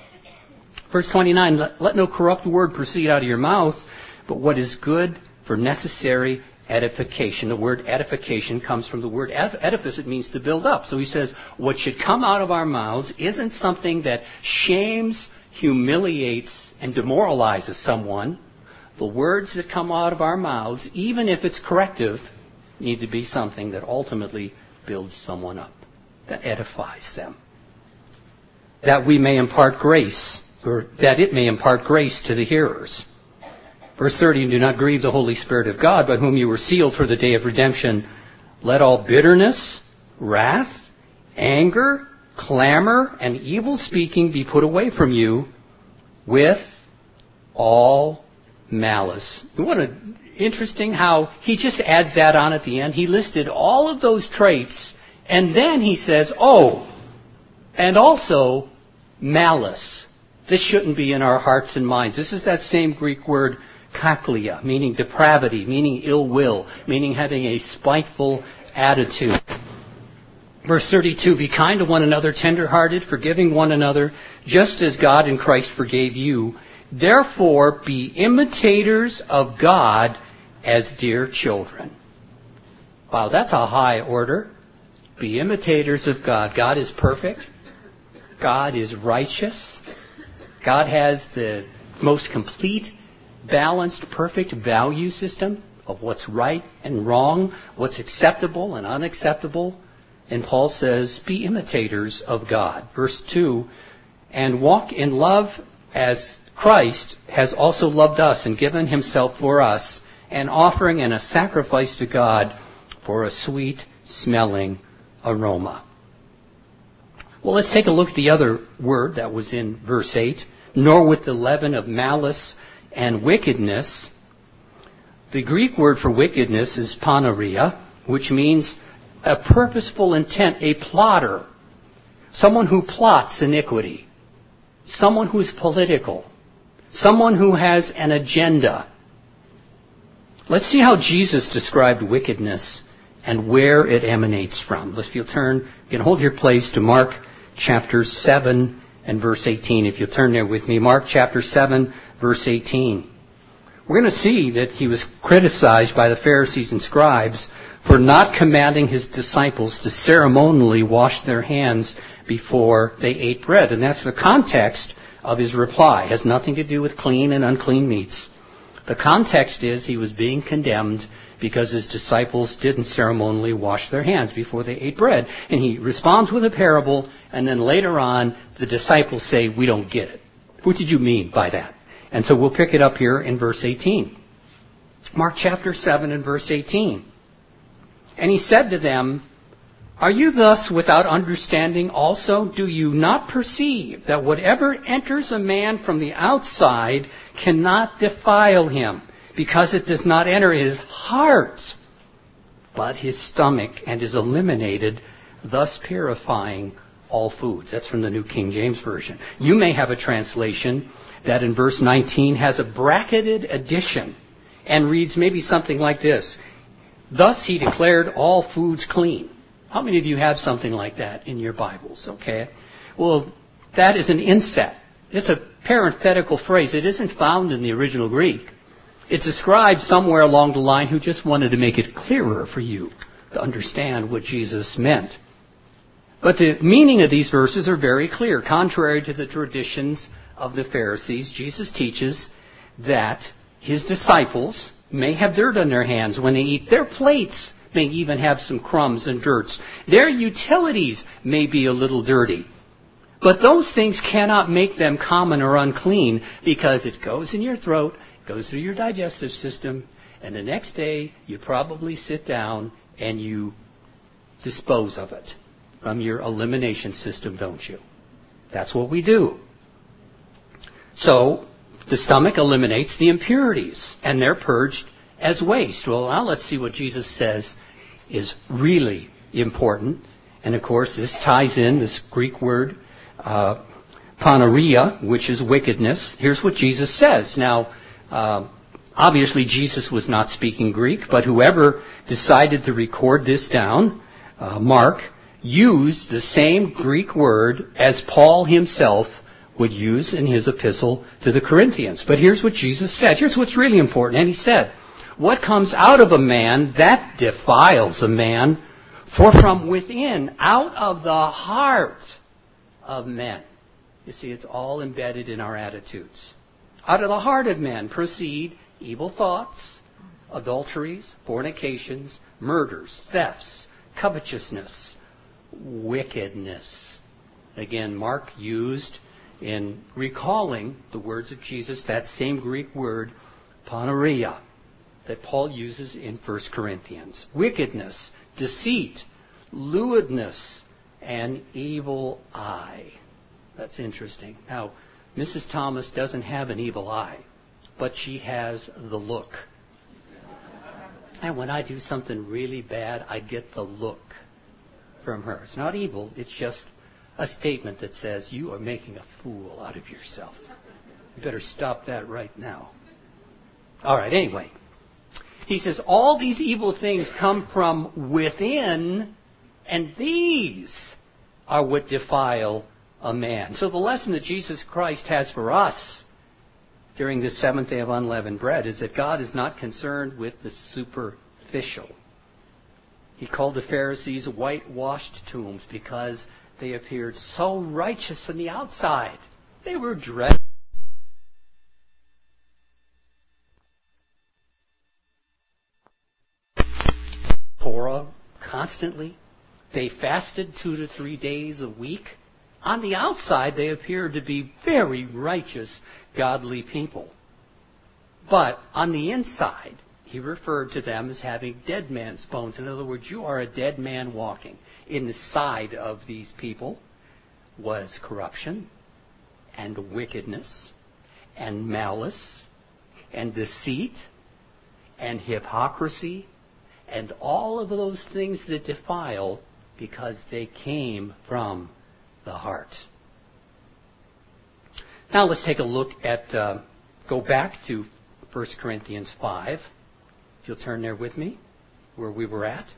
Verse twenty-nine, let, let no corrupt word proceed out of your mouth, but what is good for necessary edification. The word edification comes from the word edifice. It means to build up. So he says, what should come out of our mouths isn't something that shames, humiliates, and demoralizes someone. The words that come out of our mouths, even if it's corrective, need to be something that ultimately builds someone up, that edifies them. That we may impart grace, or that it may impart grace to the hearers. Verse thirty, do not grieve the Holy Spirit of God, by whom you were sealed for the day of redemption. Let all bitterness, wrath, anger, clamor, and evil speaking be put away from you with all malice. What a interesting how he just adds that on at the end. He listed all of those traits, and then he says, oh, and also malice. This shouldn't be in our hearts and minds. This is that same Greek word, kaklia, meaning depravity, meaning ill will, meaning having a spiteful attitude. Verse thirty-two, be kind to one another, tender-hearted, forgiving one another, just as God in Christ forgave you. Therefore, be imitators of God as dear children. Wow, that's a high order. Be imitators of God. God is perfect. God is righteous. God has the most complete, balanced, perfect value system of what's right and wrong, what's acceptable and unacceptable. And Paul says, be imitators of God. Verse two, and walk in love as Christ has also loved us and given himself for us, an offering and a sacrifice to God for a sweet-smelling aroma. Well, let's take a look at the other word that was in verse eight. nor with the leaven of malice and wickedness. The Greek word for wickedness is panaria, which means a purposeful intent, a plotter, someone who plots iniquity, someone who's political, someone who has an agenda. Let's see how Jesus described wickedness and where it emanates from. If you'll turn, you can hold your place to Mark chapter seven and verse eighteen. If you'll turn there with me, Mark chapter seven, verse eighteen. We're going to see that he was criticized by the Pharisees and scribes for not commanding his disciples to ceremonially wash their hands before they ate bread. And that's the context of his reply. It has nothing to do with clean and unclean meats. The context is he was being condemned because his disciples didn't ceremonially wash their hands before they ate bread. And he responds with a parable, and then later on the disciples say, we don't get it. What did you mean by that? And so we'll pick it up here in verse eighteen. Mark chapter seven and verse eighteen. And he said to them, are you thus without understanding also? Do you not perceive that whatever enters a man from the outside cannot defile him, because it does not enter his heart, but his stomach, and is eliminated, thus purifying all foods? That's from the New King James Version. You may have a translation that in verse nineteen has a bracketed addition and reads maybe something like this. Thus he declared all foods clean. How many of you have something like that in your Bibles? Okay. Well, that is an inset. It's a parenthetical phrase. It isn't found in the original Greek. It's a scribe somewhere along the line who just wanted to make it clearer for you to understand what Jesus meant. But the meaning of these verses are very clear. Contrary to the traditions of the Pharisees, Jesus teaches that his disciples may have dirt on their hands when they eat. Their plates may even have some crumbs and dirts. Their utilities may be a little dirty. But those things cannot make them common or unclean, because it goes in your throat, goes through your digestive system, and the next day you probably sit down and you dispose of it from your elimination system, don't you? That's what we do. So the stomach eliminates the impurities, and they're purged as waste. Well, now let's see what Jesus says is really important. And of course, this ties in this Greek word, uh, panaria, which is wickedness. Here's what Jesus says. Now, uh, obviously Jesus was not speaking Greek, but whoever decided to record this down, uh, Mark, used the same Greek word as Paul himself would use in his epistle to the Corinthians. But here's what Jesus said. Here's what's really important. And he said, what comes out of a man, that defiles a man, for from within, out of the heart of men. You see, it's all embedded in our attitudes. Out of the heart of men proceed evil thoughts, adulteries, fornications, murders, thefts, covetousness, wickedness. Again, Mark used in recalling the words of Jesus that same Greek word, panaria, that Paul uses in First Corinthians. Wickedness, deceit, lewdness, and evil eye. That's interesting. Now, Missus Thomas doesn't have an evil eye, but she has the look. And when I do something really bad, I get the look from her. It's not evil, it's just a statement that says, you are making a fool out of yourself. You better stop that right now. All right, anyway. He says, all these evil things come from within, and these are what defile a man. So the lesson that Jesus Christ has for us during this seventh day of unleavened bread is that God is not concerned with the superficial. He called the Pharisees whitewashed tombs because they appeared so righteous on the outside. They were dressed Torah constantly. They fasted two to three days a week. On the outside, they appeared to be very righteous, godly people. But on the inside, he referred to them as having dead man's bones. In other words, you are a dead man walking. In the side of these people was corruption and wickedness and malice and deceit and hypocrisy and all of those things that defile, because they came from the heart. Now let's take a look at, uh, go back to First Corinthians five. If you'll turn there with me, where we were at.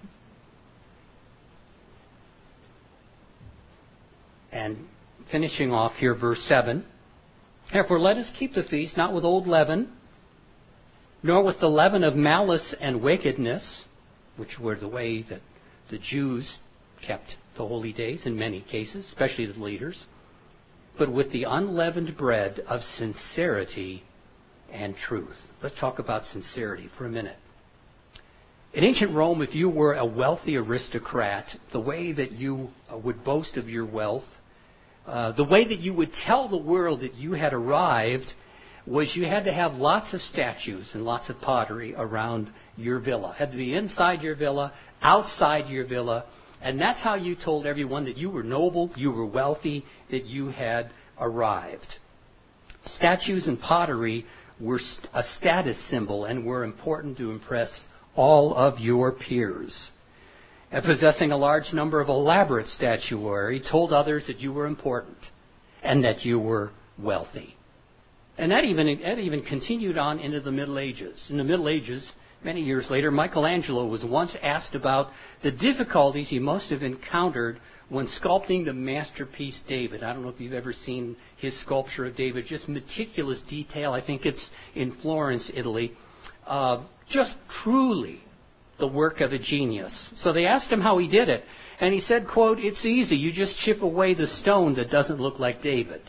And finishing off here, verse seven. Therefore let us keep the feast, not with old leaven, nor with the leaven of malice and wickedness, which were the way that the Jews kept the holy days in many cases, especially the leaders, but with the unleavened bread of sincerity and truth. Let's talk about sincerity for a minute. In ancient Rome, if you were a wealthy aristocrat, the way that you would boast of your wealth, uh, the way that you would tell the world that you had arrived, was you had to have lots of statues and lots of pottery around your villa. It had to be inside your villa, outside your villa, and that's how you told everyone that you were noble, you were wealthy, that you had arrived. Statues and pottery were a status symbol and were important to impress all of your peers. And possessing a large number of elaborate statuary told others that you were important and that you were wealthy. And that even, that even continued on into the Middle Ages. In the Middle Ages, many years later, Michelangelo was once asked about the difficulties he must have encountered when sculpting the masterpiece David. I don't know if you've ever seen his sculpture of David, just meticulous detail. I think it's in Florence, Italy. Uh, just truly the work of a genius. So they asked him how he did it. And he said, quote, "It's easy. You just chip away the stone that doesn't look like David."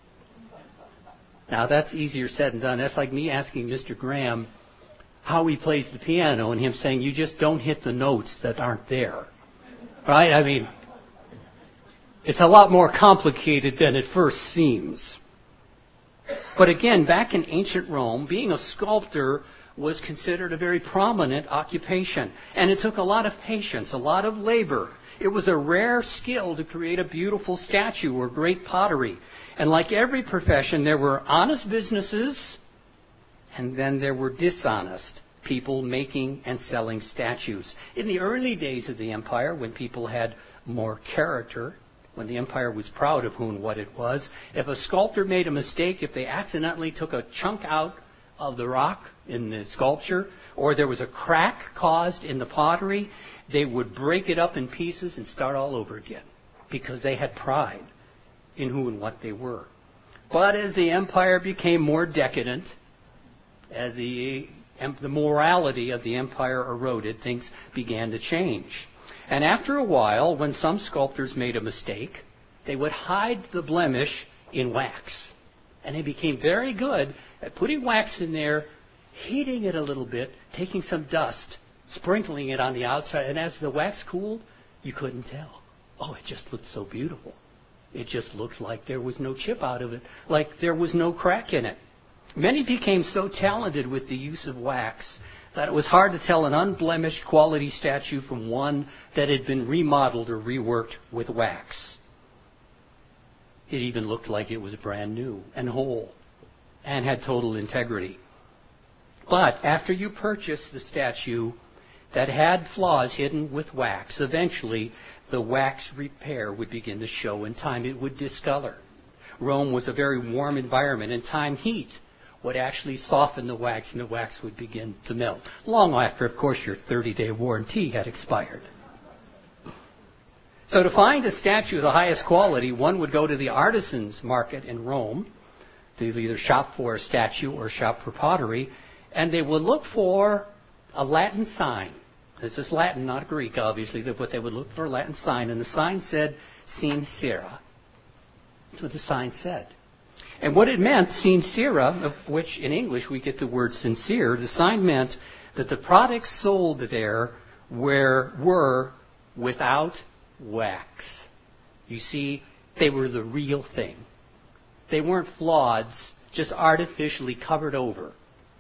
Now, that's easier said than done. That's like me asking Mister Graham how he plays the piano and him saying, "You just don't hit the notes that aren't there." Right? I mean, it's a lot more complicated than it first seems. But again, back in ancient Rome, being a sculptor was considered a very prominent occupation. And it took a lot of patience, a lot of labor. It was a rare skill to create a beautiful statue or great pottery. And like every profession, there were honest businesses, and then there were dishonest people making and selling statues. In the early days of the empire, when people had more character, when the empire was proud of who and what it was, if a sculptor made a mistake, if they accidentally took a chunk out of the rock in the sculpture, or there was a crack caused in the pottery, they would break it up in pieces and start all over again, because they had pride in who and what they were. But as the empire became more decadent, as the, the morality of the empire eroded, things began to change. And after a while, when some sculptors made a mistake, they would hide the blemish in wax. And they became very good at putting wax in there, heating it a little bit, taking some dust, sprinkling it on the outside. And as the wax cooled, you couldn't tell. Oh, it just looked so beautiful. It just looked like there was no chip out of it, like there was no crack in it. Many became so talented with the use of wax that it was hard to tell an unblemished quality statue from one that had been remodeled or reworked with wax. It even looked like it was brand new and whole and had total integrity. But after you purchased the statue that had flaws hidden with wax, eventually the wax repair would begin to show in time. It would discolor. Rome was a very warm environment, and time heat would actually soften the wax, and the wax would begin to melt. Long after, of course, your thirty-day warranty had expired. So to find a statue of the highest quality, one would go to the artisans' market in Rome to either shop for a statue or shop for pottery, and they would look for a Latin sign. This is Latin, not Greek, obviously, but they would look for a Latin sign, and the sign said, "Sincera." That's what the sign said. And what it meant, sincera, of which in English we get the word sincere, the sign meant that the products sold there were, were without wax. You see, they were the real thing. They weren't flaweds, just artificially covered over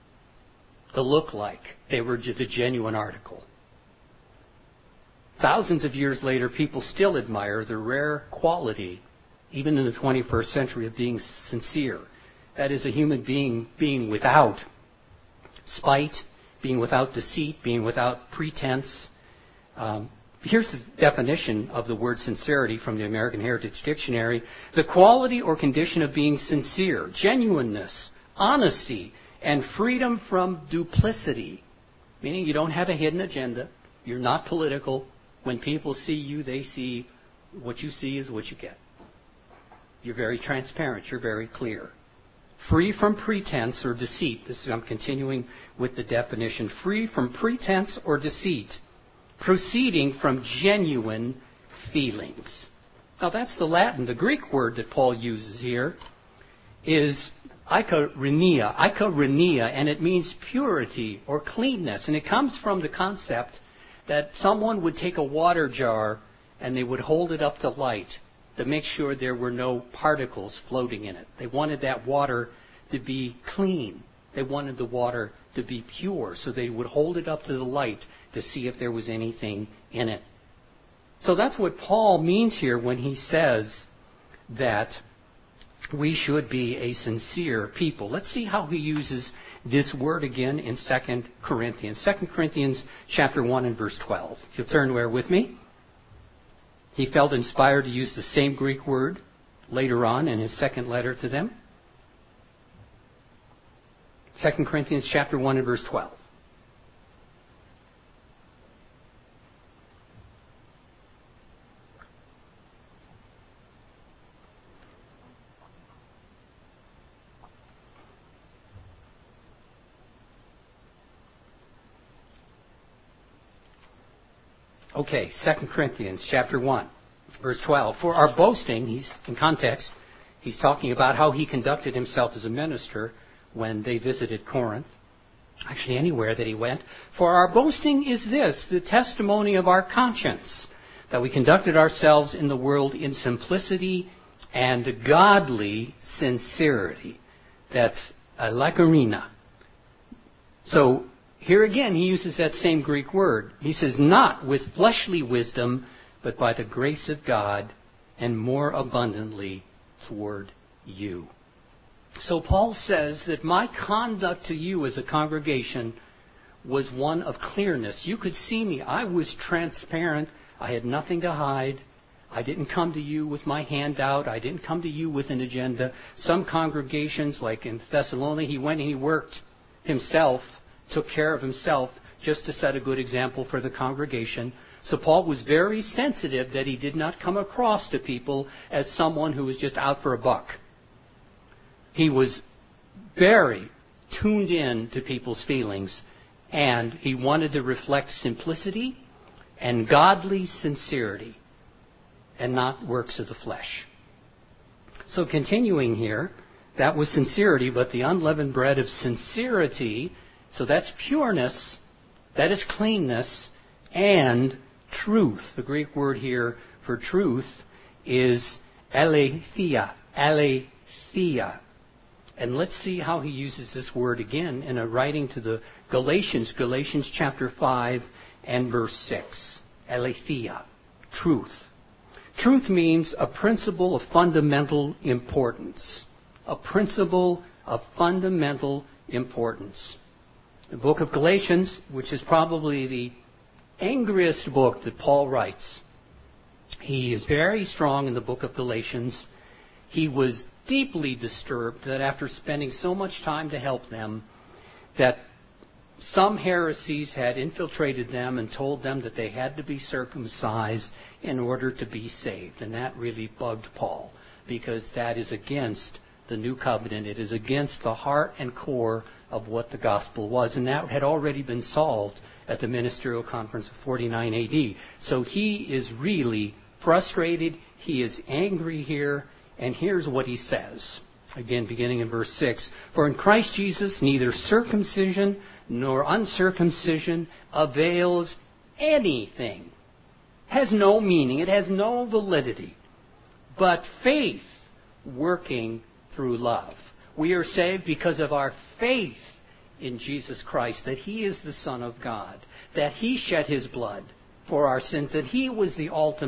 to look like they were the genuine article. Thousands of years later, people still admire the rare quality even in the twenty-first century, of being sincere. That is, a human being being without spite, being without deceit, being without pretense. Um, here's the definition of the word sincerity from the American Heritage Dictionary. The quality or condition of being sincere, genuineness, honesty, and freedom from duplicity. Meaning you don't have a hidden agenda. You're not political. When people see you, they see what you see is what you get. You're very transparent. You're very clear. Free from pretense or deceit. This is, I'm continuing with the definition. Free from pretense or deceit. Proceeding from genuine feelings. Now that's the Latin. The Greek word that Paul uses here is Ikarenia, Ikarenia, and it means purity or cleanness. And it comes from the concept that someone would take a water jar and they would hold it up to light to make sure there were no particles floating in it. They wanted that water to be clean. They wanted the water to be pure, so they would hold it up to the light to see if there was anything in it. So that's what Paul means here when he says that we should be a sincere people. Let's see how he uses this word again in Second Corinthians. Second Corinthians chapter one and verse twelve. If you'll turn there with me. He felt inspired to use the same Greek word later on in his second letter to them. Second Corinthians chapter one and verse twelve. Okay, Second Corinthians chapter one, verse twelve. For our boasting, he's in context, he's talking about how he conducted himself as a minister when they visited Corinth. Actually, anywhere that he went. For our boasting is this, the testimony of our conscience, that we conducted ourselves in the world in simplicity and godly sincerity. That's alakarina. So, here again, he uses that same Greek word. He says, not with fleshly wisdom, but by the grace of God, and more abundantly toward you. So Paul says that my conduct to you as a congregation was one of clearness. You could see me. I was transparent. I had nothing to hide. I didn't come to you with my hand out. I didn't come to you with an agenda. Some congregations, like in Thessalonica, he went and he worked himself, took care of himself just to set a good example for the congregation. So Paul was very sensitive that he did not come across to people as someone who was just out for a buck. He was very tuned in to people's feelings, and he wanted to reflect simplicity and godly sincerity and not works of the flesh. So continuing here, that was sincerity, but the unleavened bread of sincerity, so that's pureness, that is cleanness, and truth. The Greek word here for truth is aletheia, aletheia. And let's see how he uses this word again in a writing to the Galatians, Galatians chapter five and verse six. Aletheia, truth. Truth means a principle of fundamental importance. A principle of fundamental importance. The book of Galatians, which is probably the angriest book that Paul writes, he is very strong in the book of Galatians. He was deeply disturbed that after spending so much time to help them, that some heresies had infiltrated them and told them that they had to be circumcised in order to be saved. And that really bugged Paul, because that is against the new covenant. It is against the heart and core of what the gospel was. And that had already been solved at the ministerial conference of forty-nine A D. So he is really frustrated. He is angry here. And here's what he says. Again, beginning in verse six. For in Christ Jesus neither circumcision nor uncircumcision avails anything. Has no meaning. It has no validity. But faith working through love. We are saved because of our faith in Jesus Christ, that He is the Son of God, that He shed His blood for our sins, that He was the ultimate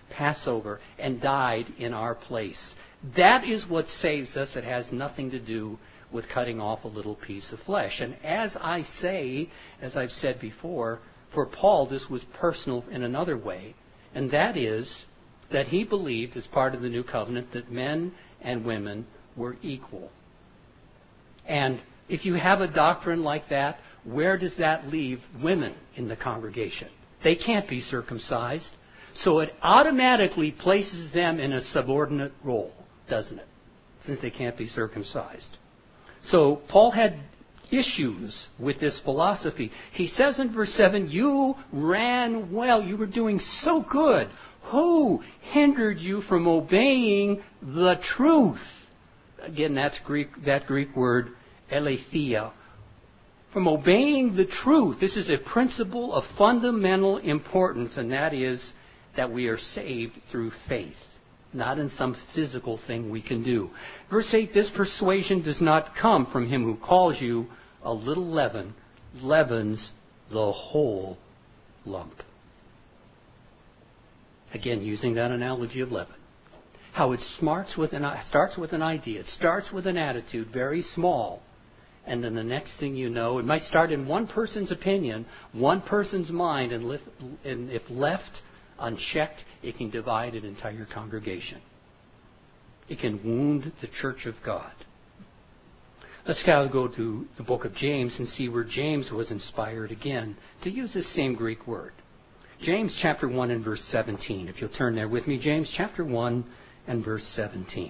Passover and died in our place. That is what saves us. It has nothing to do with cutting off a little piece of flesh. And as I say, as I've said before, for Paul this was personal in another way, and that is that he believed as part of the new covenant that men and women were equal. And if you have a doctrine like that, where does that leave women in the congregation? They can't be circumcised. So it automatically places them in a subordinate role, doesn't it? Since they can't be circumcised. So Paul had issues with this philosophy. He says in verse seven, you ran well. You were doing so good. Who hindered you from obeying the truth? Again, that's Greek, that Greek word, aletheia. From obeying the truth. This is a principle of fundamental importance, and that is that we are saved through faith, not in some physical thing we can do. Verse eight, this persuasion does not come from him who calls you. A little leaven leavens the whole lump. Again, using that analogy of leaven. How it starts with an, starts with an idea. It starts with an attitude, very small. And then the next thing you know, it might start in one person's opinion, one person's mind, and, lift, and if left unchecked, it can divide an entire congregation. It can wound the church of God. Let's now go to the book of James and see where James was inspired again to use this same Greek word. James chapter one and verse seventeen. If you'll turn there with me, James chapter one and verse seventeen.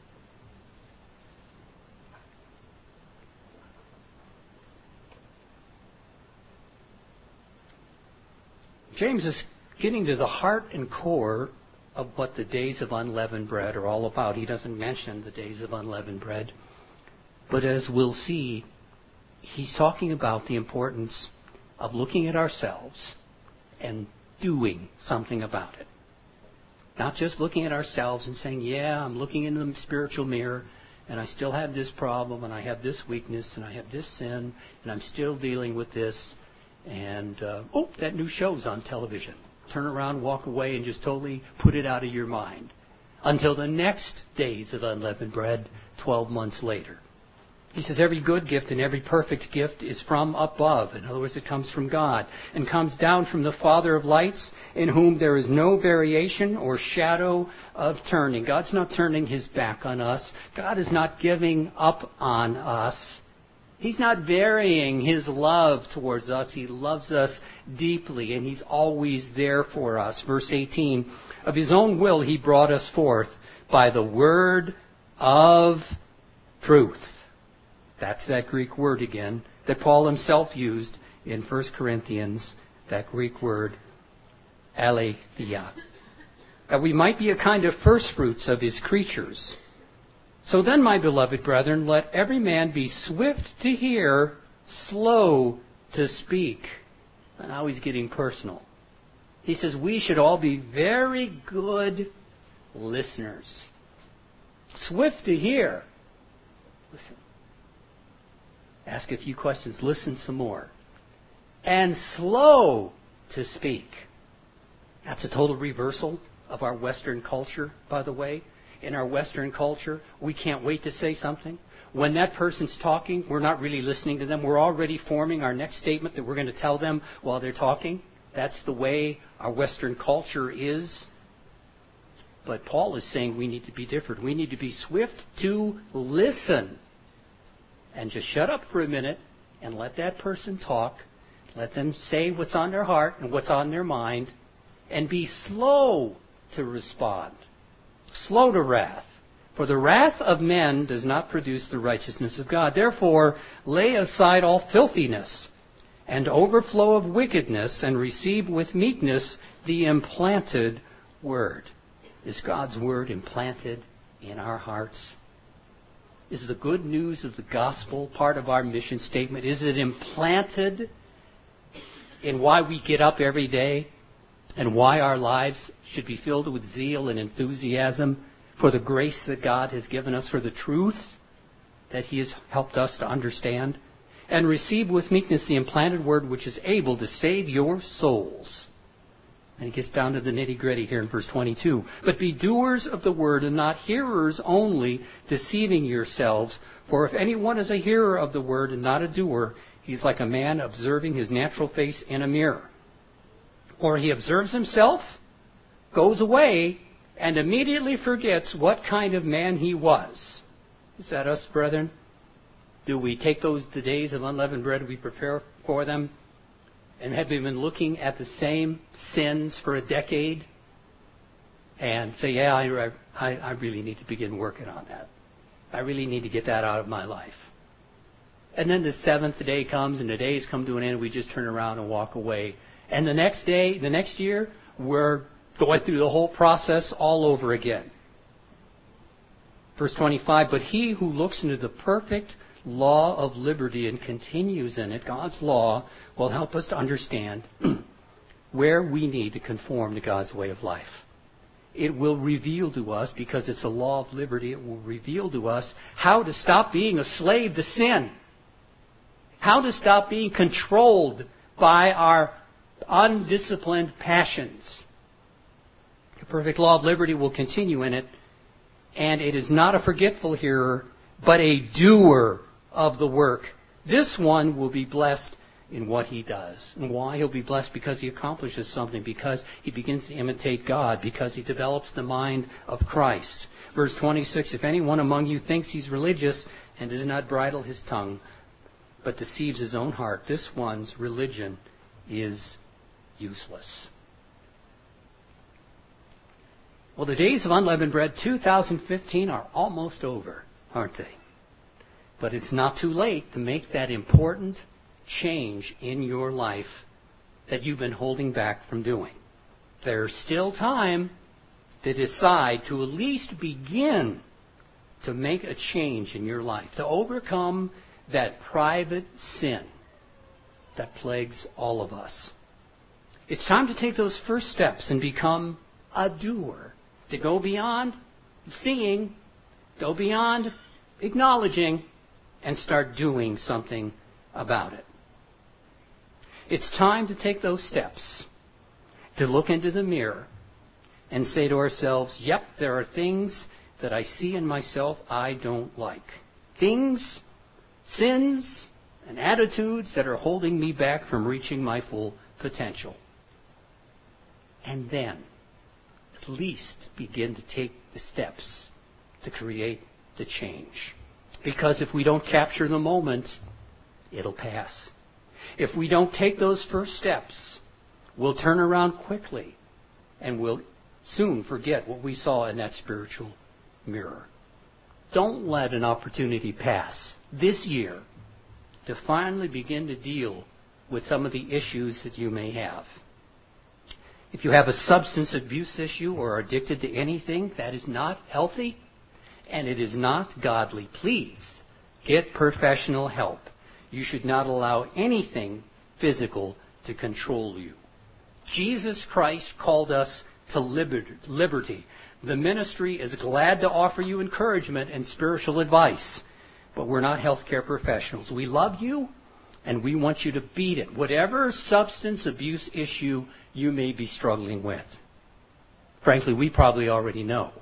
James is getting to the heart and core of what the days of unleavened bread are all about. He doesn't mention the days of unleavened bread. But as we'll see, he's talking about the importance of looking at ourselves and doing something about it. Not just looking at ourselves and saying, yeah, I'm looking in the spiritual mirror and I still have this problem and I have this weakness and I have this sin and I'm still dealing with this. And, uh, oh, that new show's on television. Turn around, walk away, and just totally put it out of your mind. Until the next days of unleavened bread, twelve months later. He says every good gift and every perfect gift is from above. In other words, it comes from God and comes down from the Father of lights, in whom there is no variation or shadow of turning. God's not turning his back on us. God is not giving up on us. He's not varying his love towards us. He loves us deeply, and he's always there for us. Verse eighteen, of his own will he brought us forth by the word of truth. That's that Greek word again that Paul himself used in First Corinthians, that Greek word, aletheia. That we might be a kind of first fruits of his creatures. So then, my beloved brethren, let every man be swift to hear, slow to speak. And now he's getting personal. He says we should all be very good listeners. Swift to hear. Listen. Ask a few questions. Listen some more. And slow to speak. That's a total reversal of our Western culture, by the way. In our Western culture, we can't wait to say something. When that person's talking, we're not really listening to them. We're already forming our next statement that we're going to tell them while they're talking. That's the way our Western culture is. But Paul is saying we need to be different. We need to be swift to listen. And just shut up for a minute and let that person talk. Let them say what's on their heart and what's on their mind. And be slow to respond. Slow to wrath. For the wrath of men does not produce the righteousness of God. Therefore, lay aside all filthiness and overflow of wickedness, and receive with meekness the implanted word. Is God's word implanted in our hearts? Is the good news of the gospel part of our mission statement? Is it implanted in why we get up every day and why our lives should be filled with zeal and enthusiasm for the grace that God has given us, for the truth that he has helped us to understand? And receive with meekness the implanted word which is able to save your souls. And he gets down to the nitty-gritty here in verse twenty-two. But be doers of the word and not hearers only, deceiving yourselves. For if anyone is a hearer of the word and not a doer, he's like a man observing his natural face in a mirror. Or he observes himself, goes away, and immediately forgets what kind of man he was. Is that us, brethren? Do we take those the days of unleavened bread, we prepare for them, and have we been looking at the same sins for a decade and say, yeah, I, I, I really need to begin working on that. I really need to get that out of my life. And then the seventh day comes and the days come to an end. We just turn around and walk away. And the next day, the next year, we're going through the whole process all over again. Verse twenty-five, but he who looks into the perfect law of liberty and continues in it, God's law, will help us to understand where we need to conform to God's way of life. It will reveal to us, because it's a law of liberty, it will reveal to us how to stop being a slave to sin. How to stop being controlled by our undisciplined passions. The perfect law of liberty will continue in it, and it is not a forgetful hearer, but a doer of the work. This one will be blessed in what he does. And why? He'll be blessed because he accomplishes something, because he begins to imitate God, because he develops the mind of Christ. Verse twenty-six, if anyone among you thinks he's religious and does not bridle his tongue, but deceives his own heart, this one's religion is useless. Well, the days of unleavened bread two thousand fifteen are almost over, aren't they? But it's not too late to make that important change in your life that you've been holding back from doing. There's still time to decide to at least begin to make a change in your life, to overcome that private sin that plagues all of us. It's time to take those first steps and become a doer, to go beyond seeing, go beyond acknowledging, and start doing something about it. It's time to take those steps, to look into the mirror and say to ourselves, yep, there are things that I see in myself I don't like. Things, sins, and attitudes that are holding me back from reaching my full potential. And then, at least begin to take the steps to create the change. Because if we don't capture the moment, it'll pass. If we don't take those first steps, we'll turn around quickly and we'll soon forget what we saw in that spiritual mirror. Don't let an opportunity pass this year to finally begin to deal with some of the issues that you may have. If you have a substance abuse issue or are addicted to anything, that is not healthy and it is not godly. Please get professional help. You should not allow anything physical to control you. Jesus Christ called us to liberty. The ministry is glad to offer you encouragement and spiritual advice, but we're not healthcare professionals. We love you, and we want you to beat it, whatever substance abuse issue you may be struggling with. Frankly, we probably already know.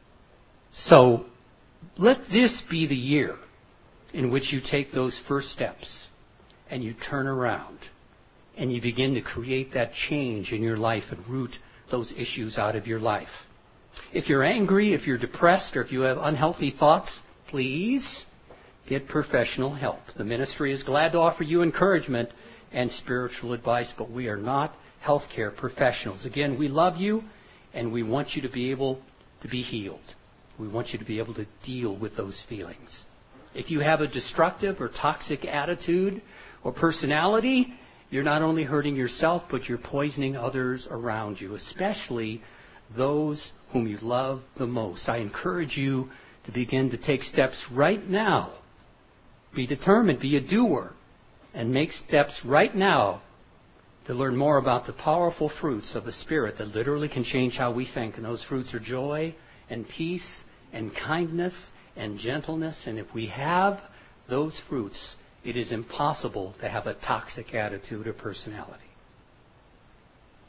So let this be the year in which you take those first steps and you turn around and you begin to create that change in your life and root those issues out of your life. If you're angry, if you're depressed, or if you have unhealthy thoughts, please get professional help. The ministry is glad to offer you encouragement and spiritual advice, but we are not healthcare professionals. Again, we love you and we want you to be able to be healed. We want you to be able to deal with those feelings. If you have a destructive or toxic attitude or personality, you're not only hurting yourself, but you're poisoning others around you, especially those whom you love the most. I encourage you to begin to take steps right now. Be determined, be a doer, and make steps right now to learn more about the powerful fruits of the Spirit that literally can change how we think. And those fruits are joy and peace and kindness and gentleness. And if we have those fruits, it is impossible to have a toxic attitude or personality.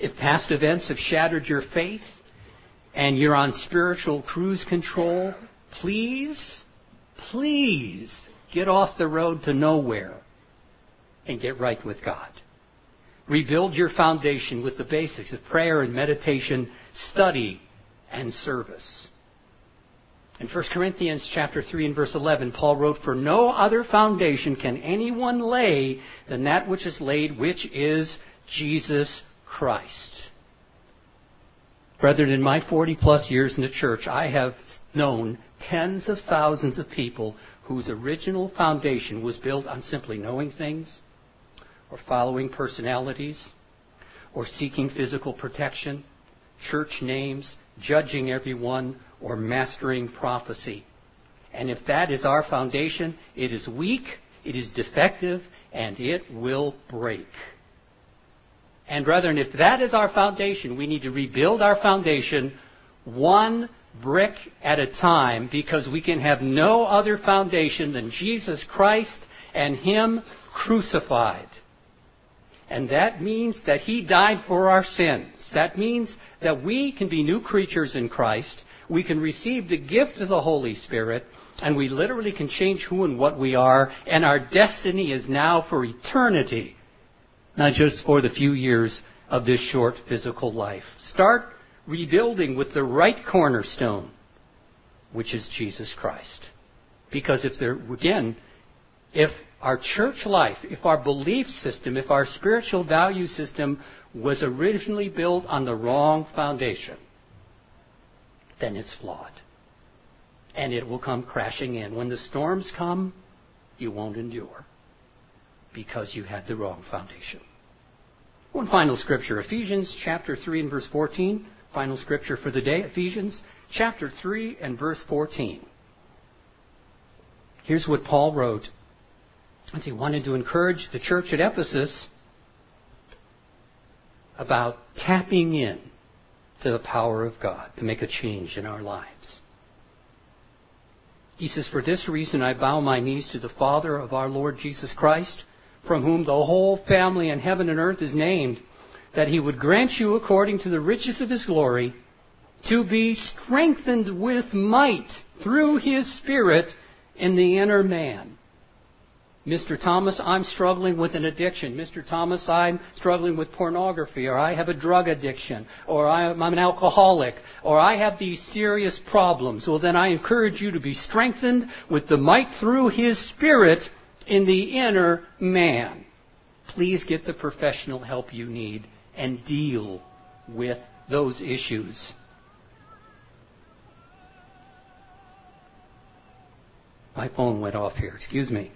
If past events have shattered your faith and you're on spiritual cruise control, please, please get off the road to nowhere and get right with God. Rebuild your foundation with the basics of prayer and meditation, study and service. In First Corinthians chapter three and verse eleven, Paul wrote, "For no other foundation can anyone lay than that which is laid, which is Jesus Christ." Brethren, in my forty plus years in the church, I have known tens of thousands of people whose original foundation was built on simply knowing things, or following personalities, or seeking physical protection, church names, judging everyone, or mastering prophecy. And if that is our foundation, it is weak, it is defective, and it will break. And brethren, if that is our foundation, we need to rebuild our foundation one brick at a time, because we can have no other foundation than Jesus Christ and Him crucified. And that means that He died for our sins. That means that we can be new creatures in Christ. We can receive the gift of the Holy Spirit, and we literally can change who and what we are, and our destiny is now for eternity, not just for the few years of this short physical life. Start rebuilding with the right cornerstone, which is Jesus Christ. Because if there, again, if our church life, if our belief system, if our spiritual value system was originally built on the wrong foundation, then it's flawed. And it will come crashing in. When the storms come, you won't endure, because you had the wrong foundation. One final scripture, Ephesians chapter three and verse fourteen. Final scripture for the day, Ephesians chapter three and verse fourteen. Here's what Paul wrote as he wanted to encourage the church at Ephesus about tapping in to the power of God to make a change in our lives. He says, "For this reason I bow my knees to the Father of our Lord Jesus Christ, from whom the whole family in heaven and earth is named, that He would grant you, according to the riches of His glory, to be strengthened with might through His Spirit in the inner man." Mister Thomas, I'm struggling with an addiction. Mister Thomas, I'm struggling with pornography, or I have a drug addiction, or I'm an alcoholic, or I have these serious problems. Well, then I encourage you to be strengthened with the might through His Spirit in the inner man. Please get the professional help you need and deal with those issues. My phone went off here. Excuse me.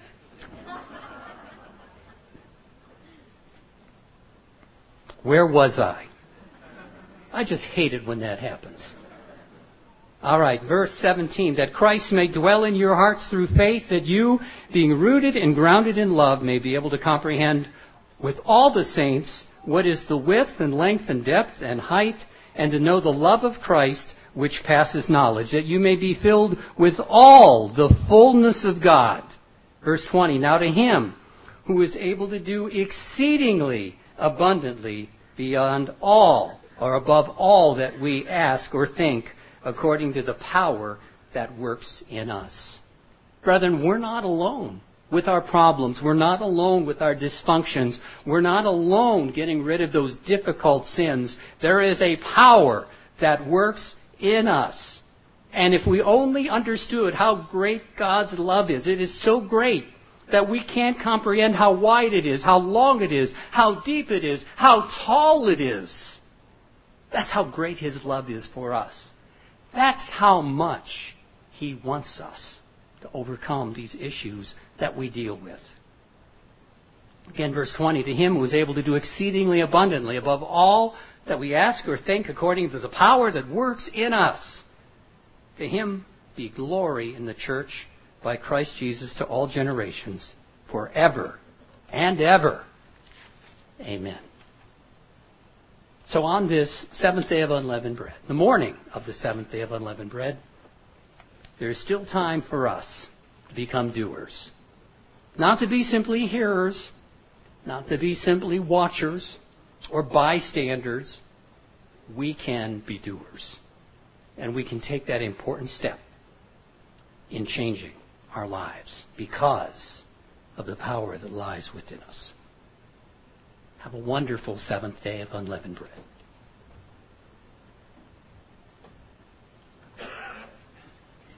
Where was I? I just hate it when that happens. All right, verse seventeen, "That Christ may dwell in your hearts through faith, that you, being rooted and grounded in love, may be able to comprehend with all the saints what is the width and length and depth and height, and to know the love of Christ, which passes knowledge, that you may be filled with all the fullness of God." Verse twenty, "Now to Him who is able to do exceedingly abundantly beyond all, or above all that we ask or think, according to the power that works in us." Brethren, we're not alone with our problems. We're not alone with our dysfunctions. We're not alone getting rid of those difficult sins. There is a power that works in us. And if we only understood how great God's love is, it is so great that we can't comprehend how wide it is, how long it is, how deep it is, how tall it is. That's how great His love is for us. That's how much He wants us to overcome these issues that we deal with. Again, verse twenty, "To Him who is able to do exceedingly abundantly above all that we ask or think, according to the power that works in us. To Him be glory in the church by Christ Jesus to all generations, forever and ever. Amen." So on this seventh day of unleavened bread, the morning of the seventh day of unleavened bread, there is still time for us to become doers. Not to be simply hearers, not to be simply watchers or bystanders, we can be doers. And we can take that important step in changing our lives because of the power that lies within us. Have a wonderful seventh day of unleavened bread.